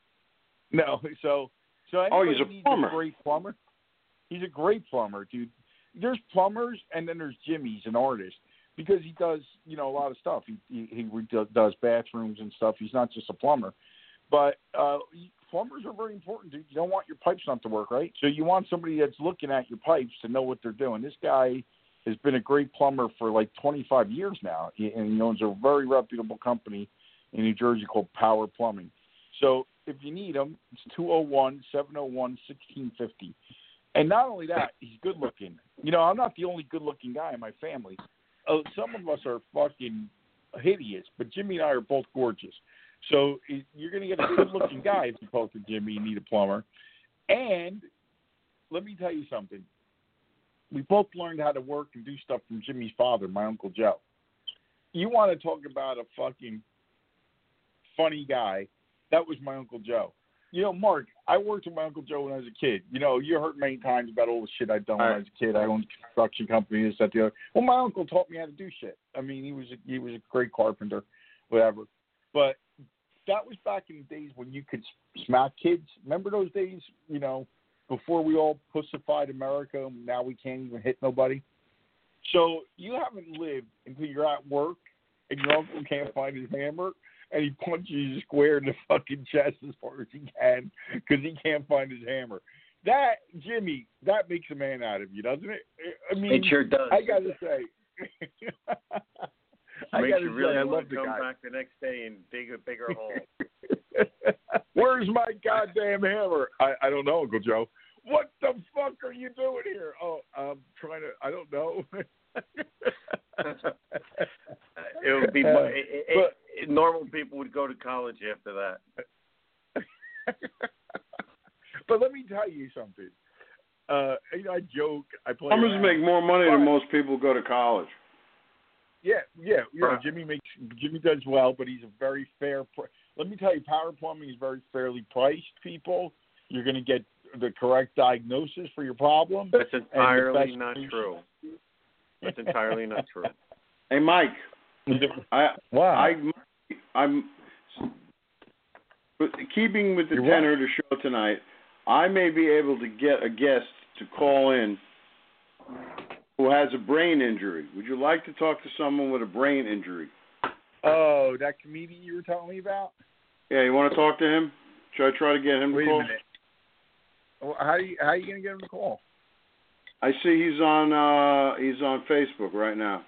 No, so so Oh, anybody he's a needs plumber. a great plumber. He's a great plumber, dude. There's plumbers, and then there's Jimmy. He's an artist because he does, you know, a lot of stuff. He he, he does bathrooms and stuff. He's not just a plumber, but uh, plumbers are very important, dude. You don't want your pipes not to work, right? So you want somebody that's looking at your pipes to know what they're doing. This guy has been a great plumber for like twenty-five years now, he, and he owns a very reputable company in New Jersey called Power Plumbing. So if you need him, it's two oh one, seven oh one, sixteen fifty. And not only that, he's good looking. You know, I'm not the only good looking guy in my family. Uh, some of us are fucking hideous, but Jimmy and I are both gorgeous. So it, you're going to get a good looking guy if you talk to Jimmy and need a plumber. And let me tell you something. We both learned how to work and do stuff from Jimmy's father, my Uncle Joe. You want to talk about a fucking funny guy? That was my Uncle Joe. You know, Mark, I worked with my Uncle Joe when I was a kid. You know, you heard many times about all the shit I'd done when I was a kid. I owned a construction company, this, that, the other. Well, my uncle taught me how to do shit. I mean, he was a, he was a great carpenter, whatever. But that was back in the days when you could smack kids. Remember those days, you know, before we all pussified America, and now we can't even hit nobody? So you haven't lived until you're at work and your uncle can't find his hammer, and he punches you square in the fucking chest as far as he can because he can't find his hammer. That, Jimmy, that makes a man out of you, doesn't it? I mean, It sure does. I got to say. I Makes got you to really say, I want love to the come guy. back the next day and dig a bigger hole. Where's my goddamn hammer? I, I don't know, Uncle Joe. What the fuck are you doing here? Oh, I'm trying to. I don't know. It would be Uh, it, but, it, normal people would go to college after that. But let me tell you something. Uh, you know, I joke. I play. Plumbers around. make more money but, than most people who go to college. Yeah, yeah, yeah. Jimmy makes Jimmy does well, but he's a very fair. Pr- Let me tell you, Power Plumbing is very fairly priced. People, you're going to get the correct diagnosis for your problem. That's entirely not solution. true. That's entirely not true. Hey, Mike. I, wow. I, I'm keeping with the You're tenor right. of the show tonight. I may be able to get a guest to call in who has a brain injury. Would you like to talk to someone with a brain injury? Oh, that comedian you were telling me about? Yeah, you want to talk to him? Should I try to get him Wait to call? a minute. Well, how you how you gonna get him to call? I see he's on uh, he's on Facebook right now.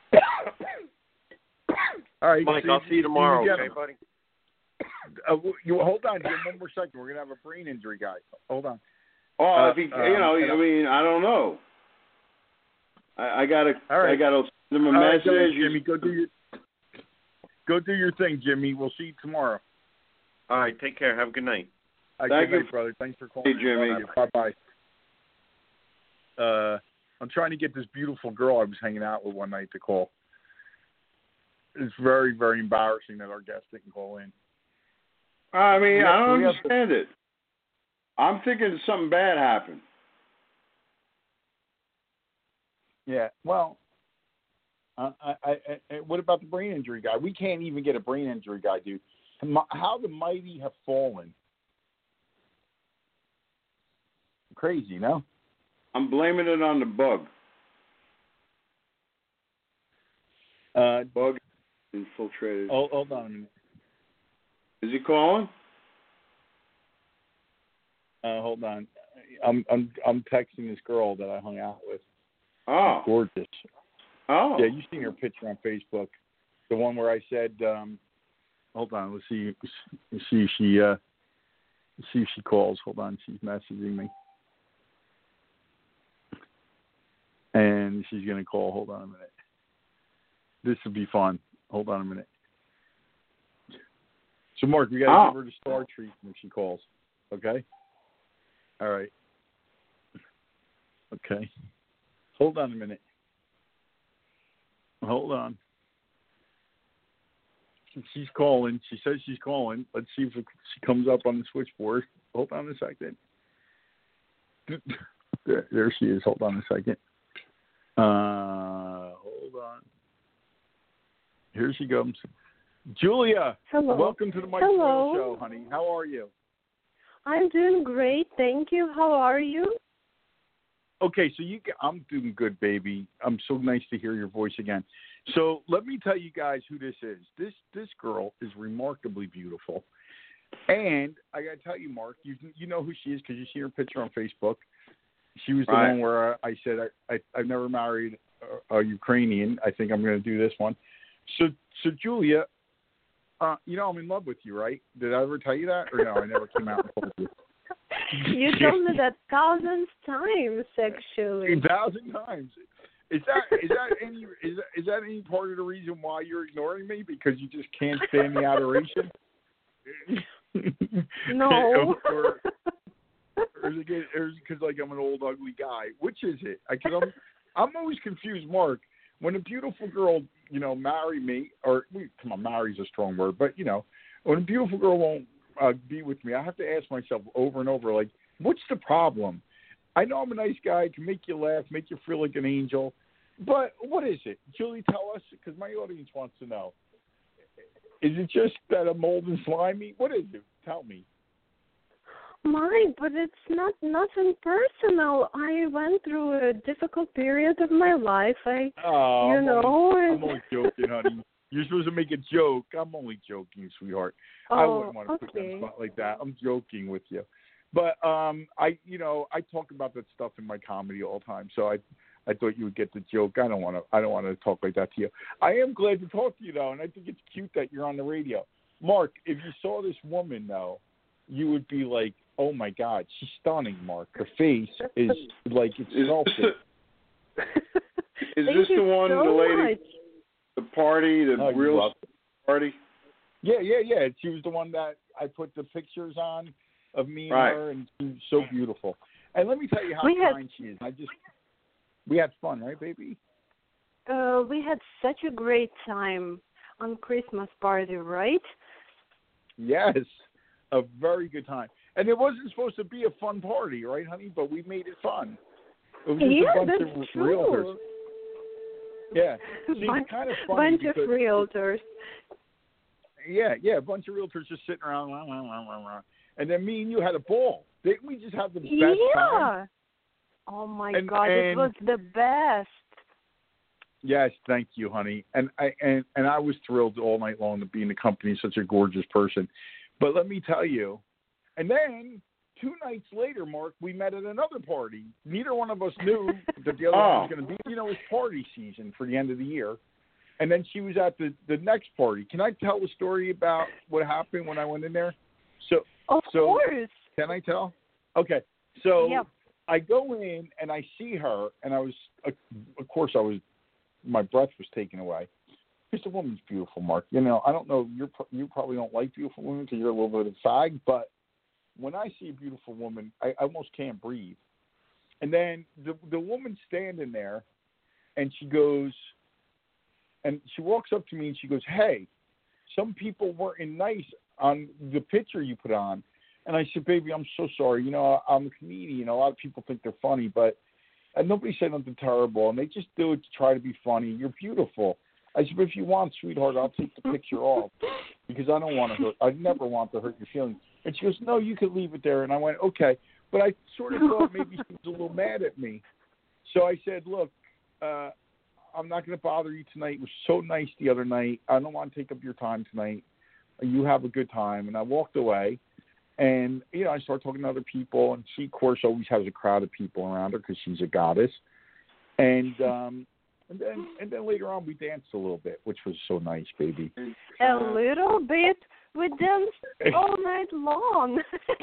All right, Mike, see, I'll see you tomorrow, you okay, him. buddy? Uh, you hold on, Jim. One more second. We're gonna have a brain injury guy. Hold on. Oh, Uh, if he, um, you know, I mean, I don't know. I, I gotta, All right. I gotta send him a All right, message. go ahead, Jimmy, go do your go do your thing, Jimmy. We'll see you tomorrow. All right, take care. Have a good night. Uh, Thank good you. night, brother. Thanks for calling. Hey, Jimmy. Bye bye. Uh, I'm trying to get this beautiful girl I was hanging out with one night to call. It's very, very embarrassing that our guest didn't call in. I mean, We I have- don't we have understand it. I'm thinking something bad happened. Yeah. Well, uh, I, I, I, what about the brain injury guy? We can't even get a brain injury guy, dude. How the mighty have fallen. Crazy, no? I'm blaming it on the bug. Uh, Bug infiltrated. oh, hold on a minute. Is he calling? Uh, hold on. I'm I'm I'm texting this girl that I hung out with. Oh. She's gorgeous. Oh. Yeah, you've seen her picture on Facebook. The one where I said, um, hold on, let's see, let's see if she, uh, let's see if she calls. Hold on, she's messaging me. And she's going to call. Hold on a minute. This will be fun. Hold on a minute. So, Mark, we got to oh. give her the star treatment if she calls. Okay? All right. Okay. Hold on a minute. Hold on. She's calling. She says she's calling. Let's see if it, she comes up on the switchboard. Hold on a second. There, there she is. Hold on a second. Uh, hold on. Here she comes. Julia. Hello. Welcome to the Mike Hello. Boyle Show, honey. How are you? I'm doing great, thank you. How are you? Okay, so you, I'm doing good, baby. I'm so nice to hear your voice again. So let me tell you guys who this is. This this girl is remarkably beautiful, and I gotta tell you, Mark, you you know who she is because you see her picture on Facebook. She was the right. one where I, I said I, I I've never married a, a Ukrainian. I think I'm going to do this one. So so Julia, uh, you know I'm in love with you, right? Did I ever tell you that, or no? I never came out and told you. You told me that thousands times, actually. A thousand times. Is that is that any is that, is that any part of the reason why you're ignoring me? Because you just can't stand the adoration? No. or, or is it because like I'm an old ugly guy? Which is it? I I'm I'm always confused, Mark. When a beautiful girl, you know, marry me, or come on, marry's a strong word, but you know, when a beautiful girl won't uh, be with me, I have to ask myself over and over, like, what's the problem? I know I'm a nice guy, can make you laugh, make you feel like an angel, but what is it? Julie, tell us, because my audience wants to know. Is it just that I'm old and slimy? What is it? Tell me. Mike, but it's not nothing personal. I went through a difficult period of my life. I, oh, you I'm know. Only, I'm only joking, honey. You're supposed to make a joke. I'm only joking, sweetheart. Oh, I wouldn't want to okay. put you on the spot like that. I'm joking with you. But um, I, you know, I talk about that stuff in my comedy all the time. So I, I thought you would get the joke. I don't want to. I don't want to talk like that to you. I am glad to talk to you though, and I think it's cute that you're on the radio. Mark, if you saw this woman, though, you would be like, oh, my God, she's stunning, Mark. Her face is like it's sculpted. Is Thank this you the one, so the lady, much. the party, the Oh, you real love it. party? Yeah, yeah, yeah. She was the one that I put the pictures on of me and Right. her, and she's so beautiful. And let me tell you how We had- kind she is. I just, we had fun, right, baby? Uh, we had such a great time on Christmas party, right? Yes, a very good time. And it wasn't supposed to be a fun party, right, honey? But we made it fun. It was just Yeah, a bunch that's of true. realtors. Yeah, see, Bunch, it's kind of funny bunch because, of realtors. yeah, yeah, a bunch of realtors just sitting around, rah, rah, rah, rah, rah. And then me and you had a ball. Didn't we just have the best Yeah. time? Oh my And- God, it and- was the best. Yes, thank you, honey. And I and, and I was thrilled all night long to be in the company of such a gorgeous person. But let me tell you, and then two nights later, Mark, we met at another party. Neither one of us knew that the other Oh. one was going to be. You know, it's party season for the end of the year. And then she was at the, the next party. Can I tell the story about what happened when I went in there? So, Of so course. can I tell? Okay. So Yep. I go in and I see her, and I was, of course, I was, my breath was taken away. Because the woman's beautiful, Mark. You know, I don't know, you're, you probably don't like beautiful women because you're a little bit of a fag, but when I see a beautiful woman, I, I almost can't breathe. And then the the woman's standing there, and she goes, and she walks up to me and she goes, hey, some people weren't nice on the picture you put on. And I said, baby, I'm so sorry. You know, I'm a comedian. A lot of people think they're funny, but and nobody said nothing terrible. And they just do it to try to be funny. You're beautiful. I said, but if you want, sweetheart, I'll take the picture off because I don't want to hurt. I never want to hurt your feelings. And she goes, no, you could leave it there. And I went, okay. But I sort of thought maybe she was a little mad at me. So I said, look, uh, I'm not going to bother you tonight. It was so nice the other night. I don't want to take up your time tonight. You have a good time. And I walked away. And, you know, I started talking to other people. And she, of course, always has a crowd of people around her because she's a goddess. And um, and then and then later on, we danced a little bit, which was so nice, baby. A little bit. We danced all night long.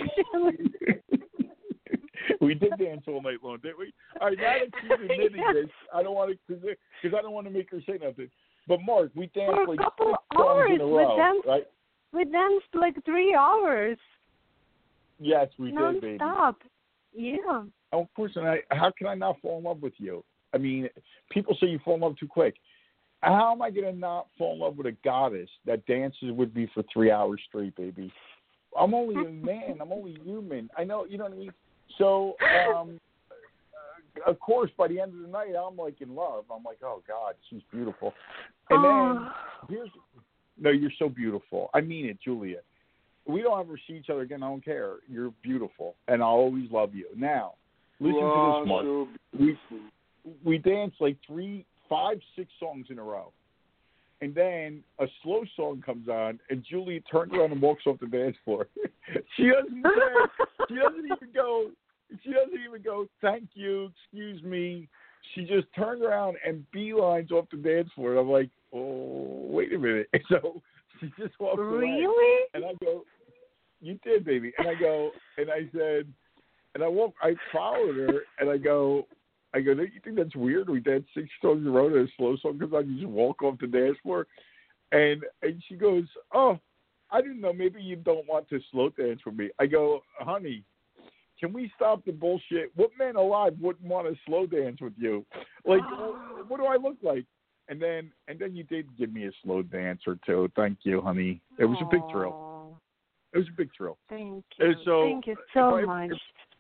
We did dance all night long, didn't we? All right, now that she's admitting Yeah. this, I don't want to, because I don't want to make her say nothing. But Mark, we danced For a like couple six of songs hours, in a we row, danced- right? We danced like three hours. Yes, we did, baby. Non-stop. Yeah. Of course, and I, how can I not fall in love with you? I mean, people say you fall in love too quick. How am I going to not fall in love with a goddess that dances with me for three hours straight, baby? I'm only a man. I'm only human. I know, you know what I mean? So, um, uh, of course, by the end of the night, I'm like in love. I'm like, oh, God, she's beautiful. And then here's, no, you're so beautiful. I mean it, Julia. We don't ever see each other again. I don't care. You're beautiful, and I'll always love you. Now, listen to this, Mark. So We we danced like three, five, six songs in a row, and then a slow song comes on, and Julia turns around and walks off the dance floor. She doesn't say, she doesn't even go. She doesn't even go. Thank you. Excuse me. She just turned around and beelines off the dance floor. And I'm like, oh, wait a minute. So she just walked away. Really? And I go, you did, baby. And I go, and I said, and I walk, I followed her, and I go, I go, don't you think that's weird? We danced six songs in a row, and a slow song comes on, you just walk off the dance floor. And and she goes, oh, I didn't know. Maybe you don't want to slow dance with me. I go, honey, can we stop the bullshit? What man alive wouldn't want to slow dance with you? Like, what do I look like? And then and then you did give me a slow dance or two. Thank you, honey. It was a big thrill. Aw, It was a big thrill. Thank And you. so, Thank you so if I- much. if-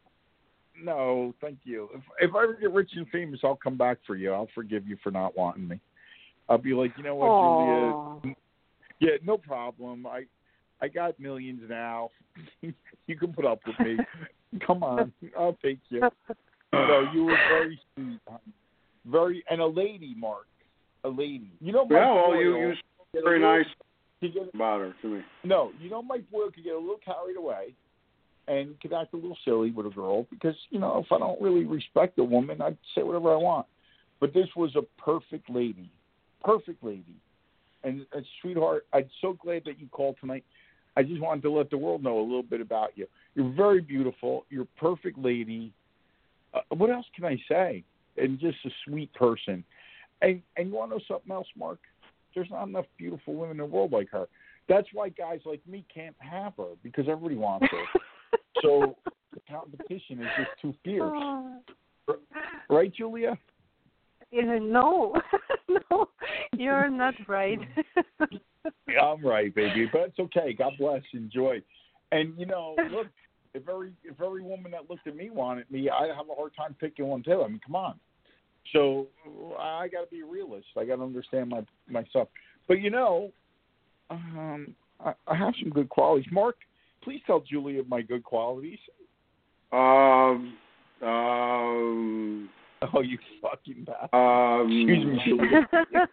No, thank you. If, if I ever get rich and famous, I'll come back for you. I'll forgive you for not wanting me. I'll be like, you know what, Aw. Julia? Yeah, no problem. I I got millions now. You can put up with me. Come on, I'll take you. So you were very sweet, very, and a lady, Mark, a lady. You know, Mike yeah, well, Boyle you you get a very little- nice could get- about her to me. No, you know, Mike Boyle could get a little carried away and could act a little silly with a girl because, you know, if I don't really respect a woman, I'd say whatever I want. But this was a perfect lady, perfect lady. And, uh, sweetheart, I'm so glad that you called tonight. I just wanted to let the world know a little bit about you. You're very beautiful. You're a perfect lady. Uh, what else can I say? And just a sweet person. And and you want to know something else, Mark? There's not enough beautiful women in the world like her. That's why guys like me can't have her, because everybody wants her. So the competition is just too fierce. Uh, right, Julia? Uh, no, no, you're not right. Yeah, I'm right, baby, but it's okay. God bless. Enjoy. And, you know, look, if every if every woman that looked at me wanted me, I'd have a hard time picking one, too. I mean, come on. So I got to be a realist. I got to understand my myself. But, you know, um, I, I have some good qualities. Mark, please tell Julia my good qualities. Um, um, oh, you fucking bastard. Um, Excuse me, Julia.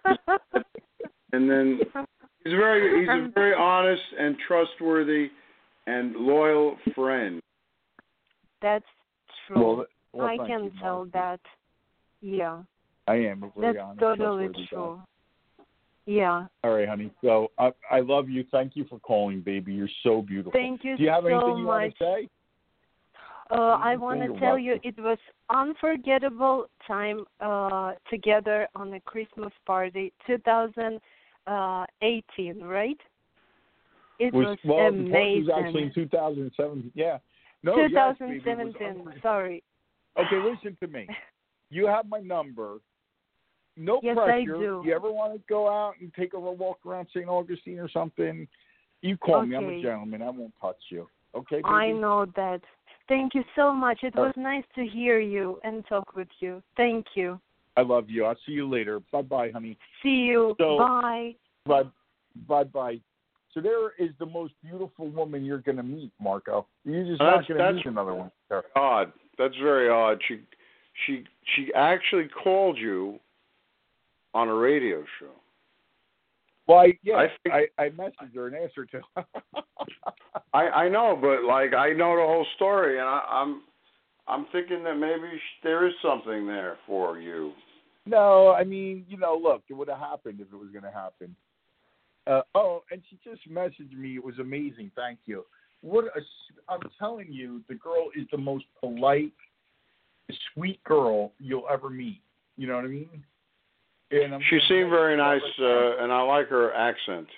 And then he's very he's a very honest and trustworthy and loyal friend. That's true. Well, well, I thank can you, tell Mark. that. Yeah. I am a very That's honest, totally trustworthy true. guy. Yeah. All right, honey. So I, I love you. Thank you for calling, baby. You're so beautiful. Thank you Do you have so anything you much. want to say? Uh, I want to You're tell you welcome. it was unforgettable time uh, together on a Christmas party, two thousand eighteen, right? It was, was well, amazing. the party was actually in two thousand seventeen. Yeah. No, twenty yes, baby, seventeen, it was unfor- sorry. Okay, listen to me. You have my number. No Yes, pressure. I do. You ever want to go out and take a walk around Saint Augustine or something, you call me. I'm a Okay. gentleman. I won't touch you. Okay, baby? I know that. Thank you so much. It Uh, was nice to hear you and talk with you. Thank you. I love you. I'll see you later. Bye-bye, honey. See you. So- Bye. Bye, bye, bye. So there is the most beautiful woman you're going to meet, Marco. You're just That's- not going to that's- meet another one. There. Odd. That's very odd. She she she actually called you on a radio show. Well, I, yeah, I think- I, I messaged her and asked her to. I I know, but like I know the whole story, and I, I'm I'm thinking that maybe sh- there is something there for you. No, I mean, you know, look, it would have happened if it was going to happen. Uh, oh, and she just messaged me. It was amazing. Thank you. What a, I'm telling you, the girl is the most polite, sweet girl you'll ever meet. You know what I mean? And I'm She seemed very nice, uh, and I like her accent.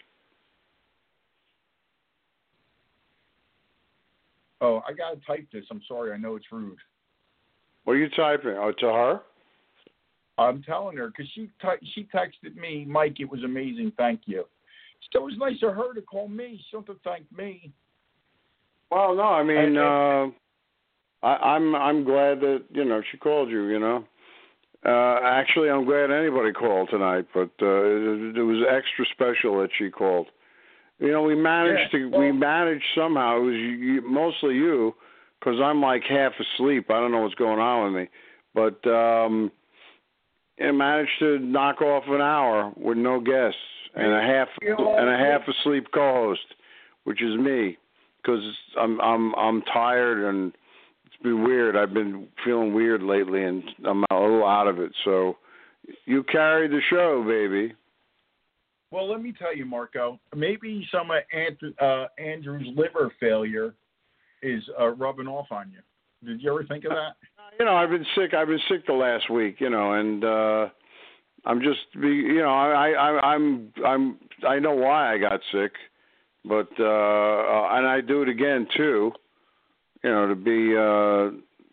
Oh, I gotta type this. I'm sorry. I know it's rude. What are you typing? Oh, to her? I'm telling her because she ty- she texted me, Mike. It was amazing. Thank you. So it was nice of her to call me. She don't have to thank me. Well, no, I mean, I- uh, I, I'm I'm glad that you know she called you. You know, uh, actually, I'm glad anybody called tonight, but uh, it, it was extra special that she called. You know, we managed Yeah, to well- we managed somehow. It was you, you, mostly you, because I'm like half asleep. I don't know what's going on with me, but um, and managed to knock off an hour with no guests and a half You know, and a half asleep co-host, which is me, because I'm I'm I'm tired and it's been weird. I've been feeling weird lately, and I'm a little out of it. So you carried the show, baby. Well, let me tell you, Marco. Maybe some of Ant- uh, Andrew's liver failure is uh, rubbing off on you. Did you ever think of that? You know, I've been sick. I've been sick the last week. You know, and uh, I'm just, be, you know, I, I, I'm, I'm, I know why I got sick, but uh, uh, and I do it again too. You know, to be, uh,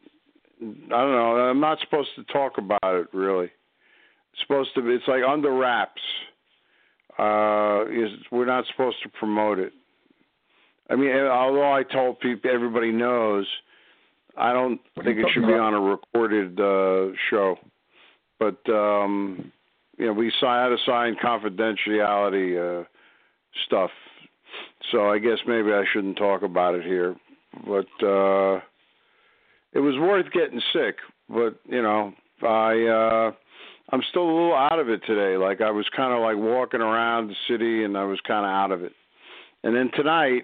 I don't know. I'm not supposed to talk about it really. It's supposed to be. It's like under wraps. Uh, is we're not supposed to promote it. I mean, although I told people, everybody knows. I don't What are think you it should talking be about? on a recorded uh, show. But, um, you know, we si- had to sign confidentiality uh, stuff. So I guess maybe I shouldn't talk about it here. But uh, it was worth getting sick. But, you know, I, uh, I'm still a little out of it today. Like I was kind of like walking around the city and I was kind of out of it. And then tonight,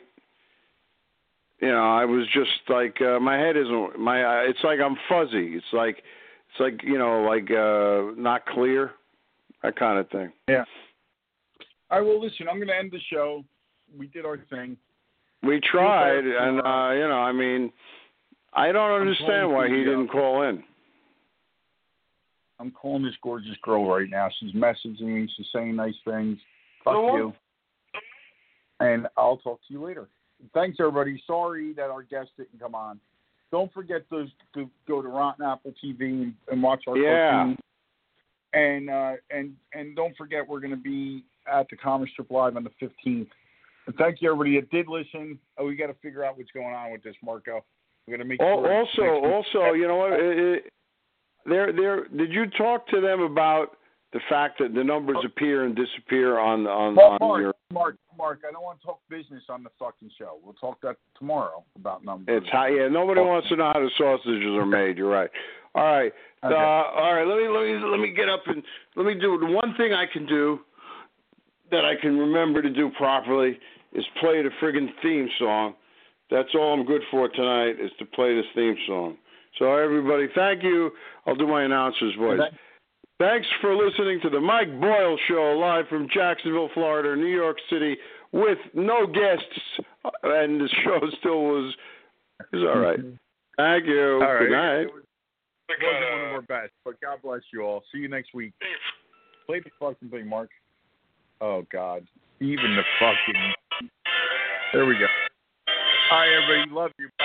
you know, I was just like uh, my head isn't my. Uh, it's like I'm fuzzy. It's like it's like you know, like uh, not clear, that kind of thing. Yeah. All right, well, listen, I'm going to end the show. We did our thing. We tried, and, uh, you know, I mean, I don't understand why he didn't call in. I'm calling this gorgeous girl right now. She's messaging me. She's saying nice things. Fuck Oh. you. And I'll talk to you later. Thanks, everybody. Sorry that our guest didn't come on. Don't forget to, to go to Rotten Apple T V and, and watch our Yeah. cartoon. And, uh, and, and don't forget, we're going to be at the Comic Strip Live on the fifteenth. And thank you, everybody that did listen. Oh, we got to figure out what's going on with this, Marco. We're going to make Oh, sure also, also, you know what? It, it, there, there. Did you talk to them about the fact that the numbers appear and disappear on on, Mark, on Mark, your? Mark, Mark, I don't want to talk business on the fucking show. We'll talk that tomorrow about numbers. It's how. Yeah, nobody wants to know how the sausages are made. You're right. All right. Okay. Uh, all right. Let me let me let me get up and let me do the one thing I can do that I can remember to do properly is play the friggin' theme song. That's all I'm good for tonight is to play this theme song. So everybody, thank you. I'll do my announcer's voice. Thanks for listening to the Mike Boyle Show live from Jacksonville, Florida, New York City, with no guests, and the show still was is all right. Thank you. All right. Good night. It was, it wasn't one of our best, but God bless you all. See you next week. Play the fucking thing, Mark. Oh, God. Even the fucking... There we go. All right, everybody. Love you.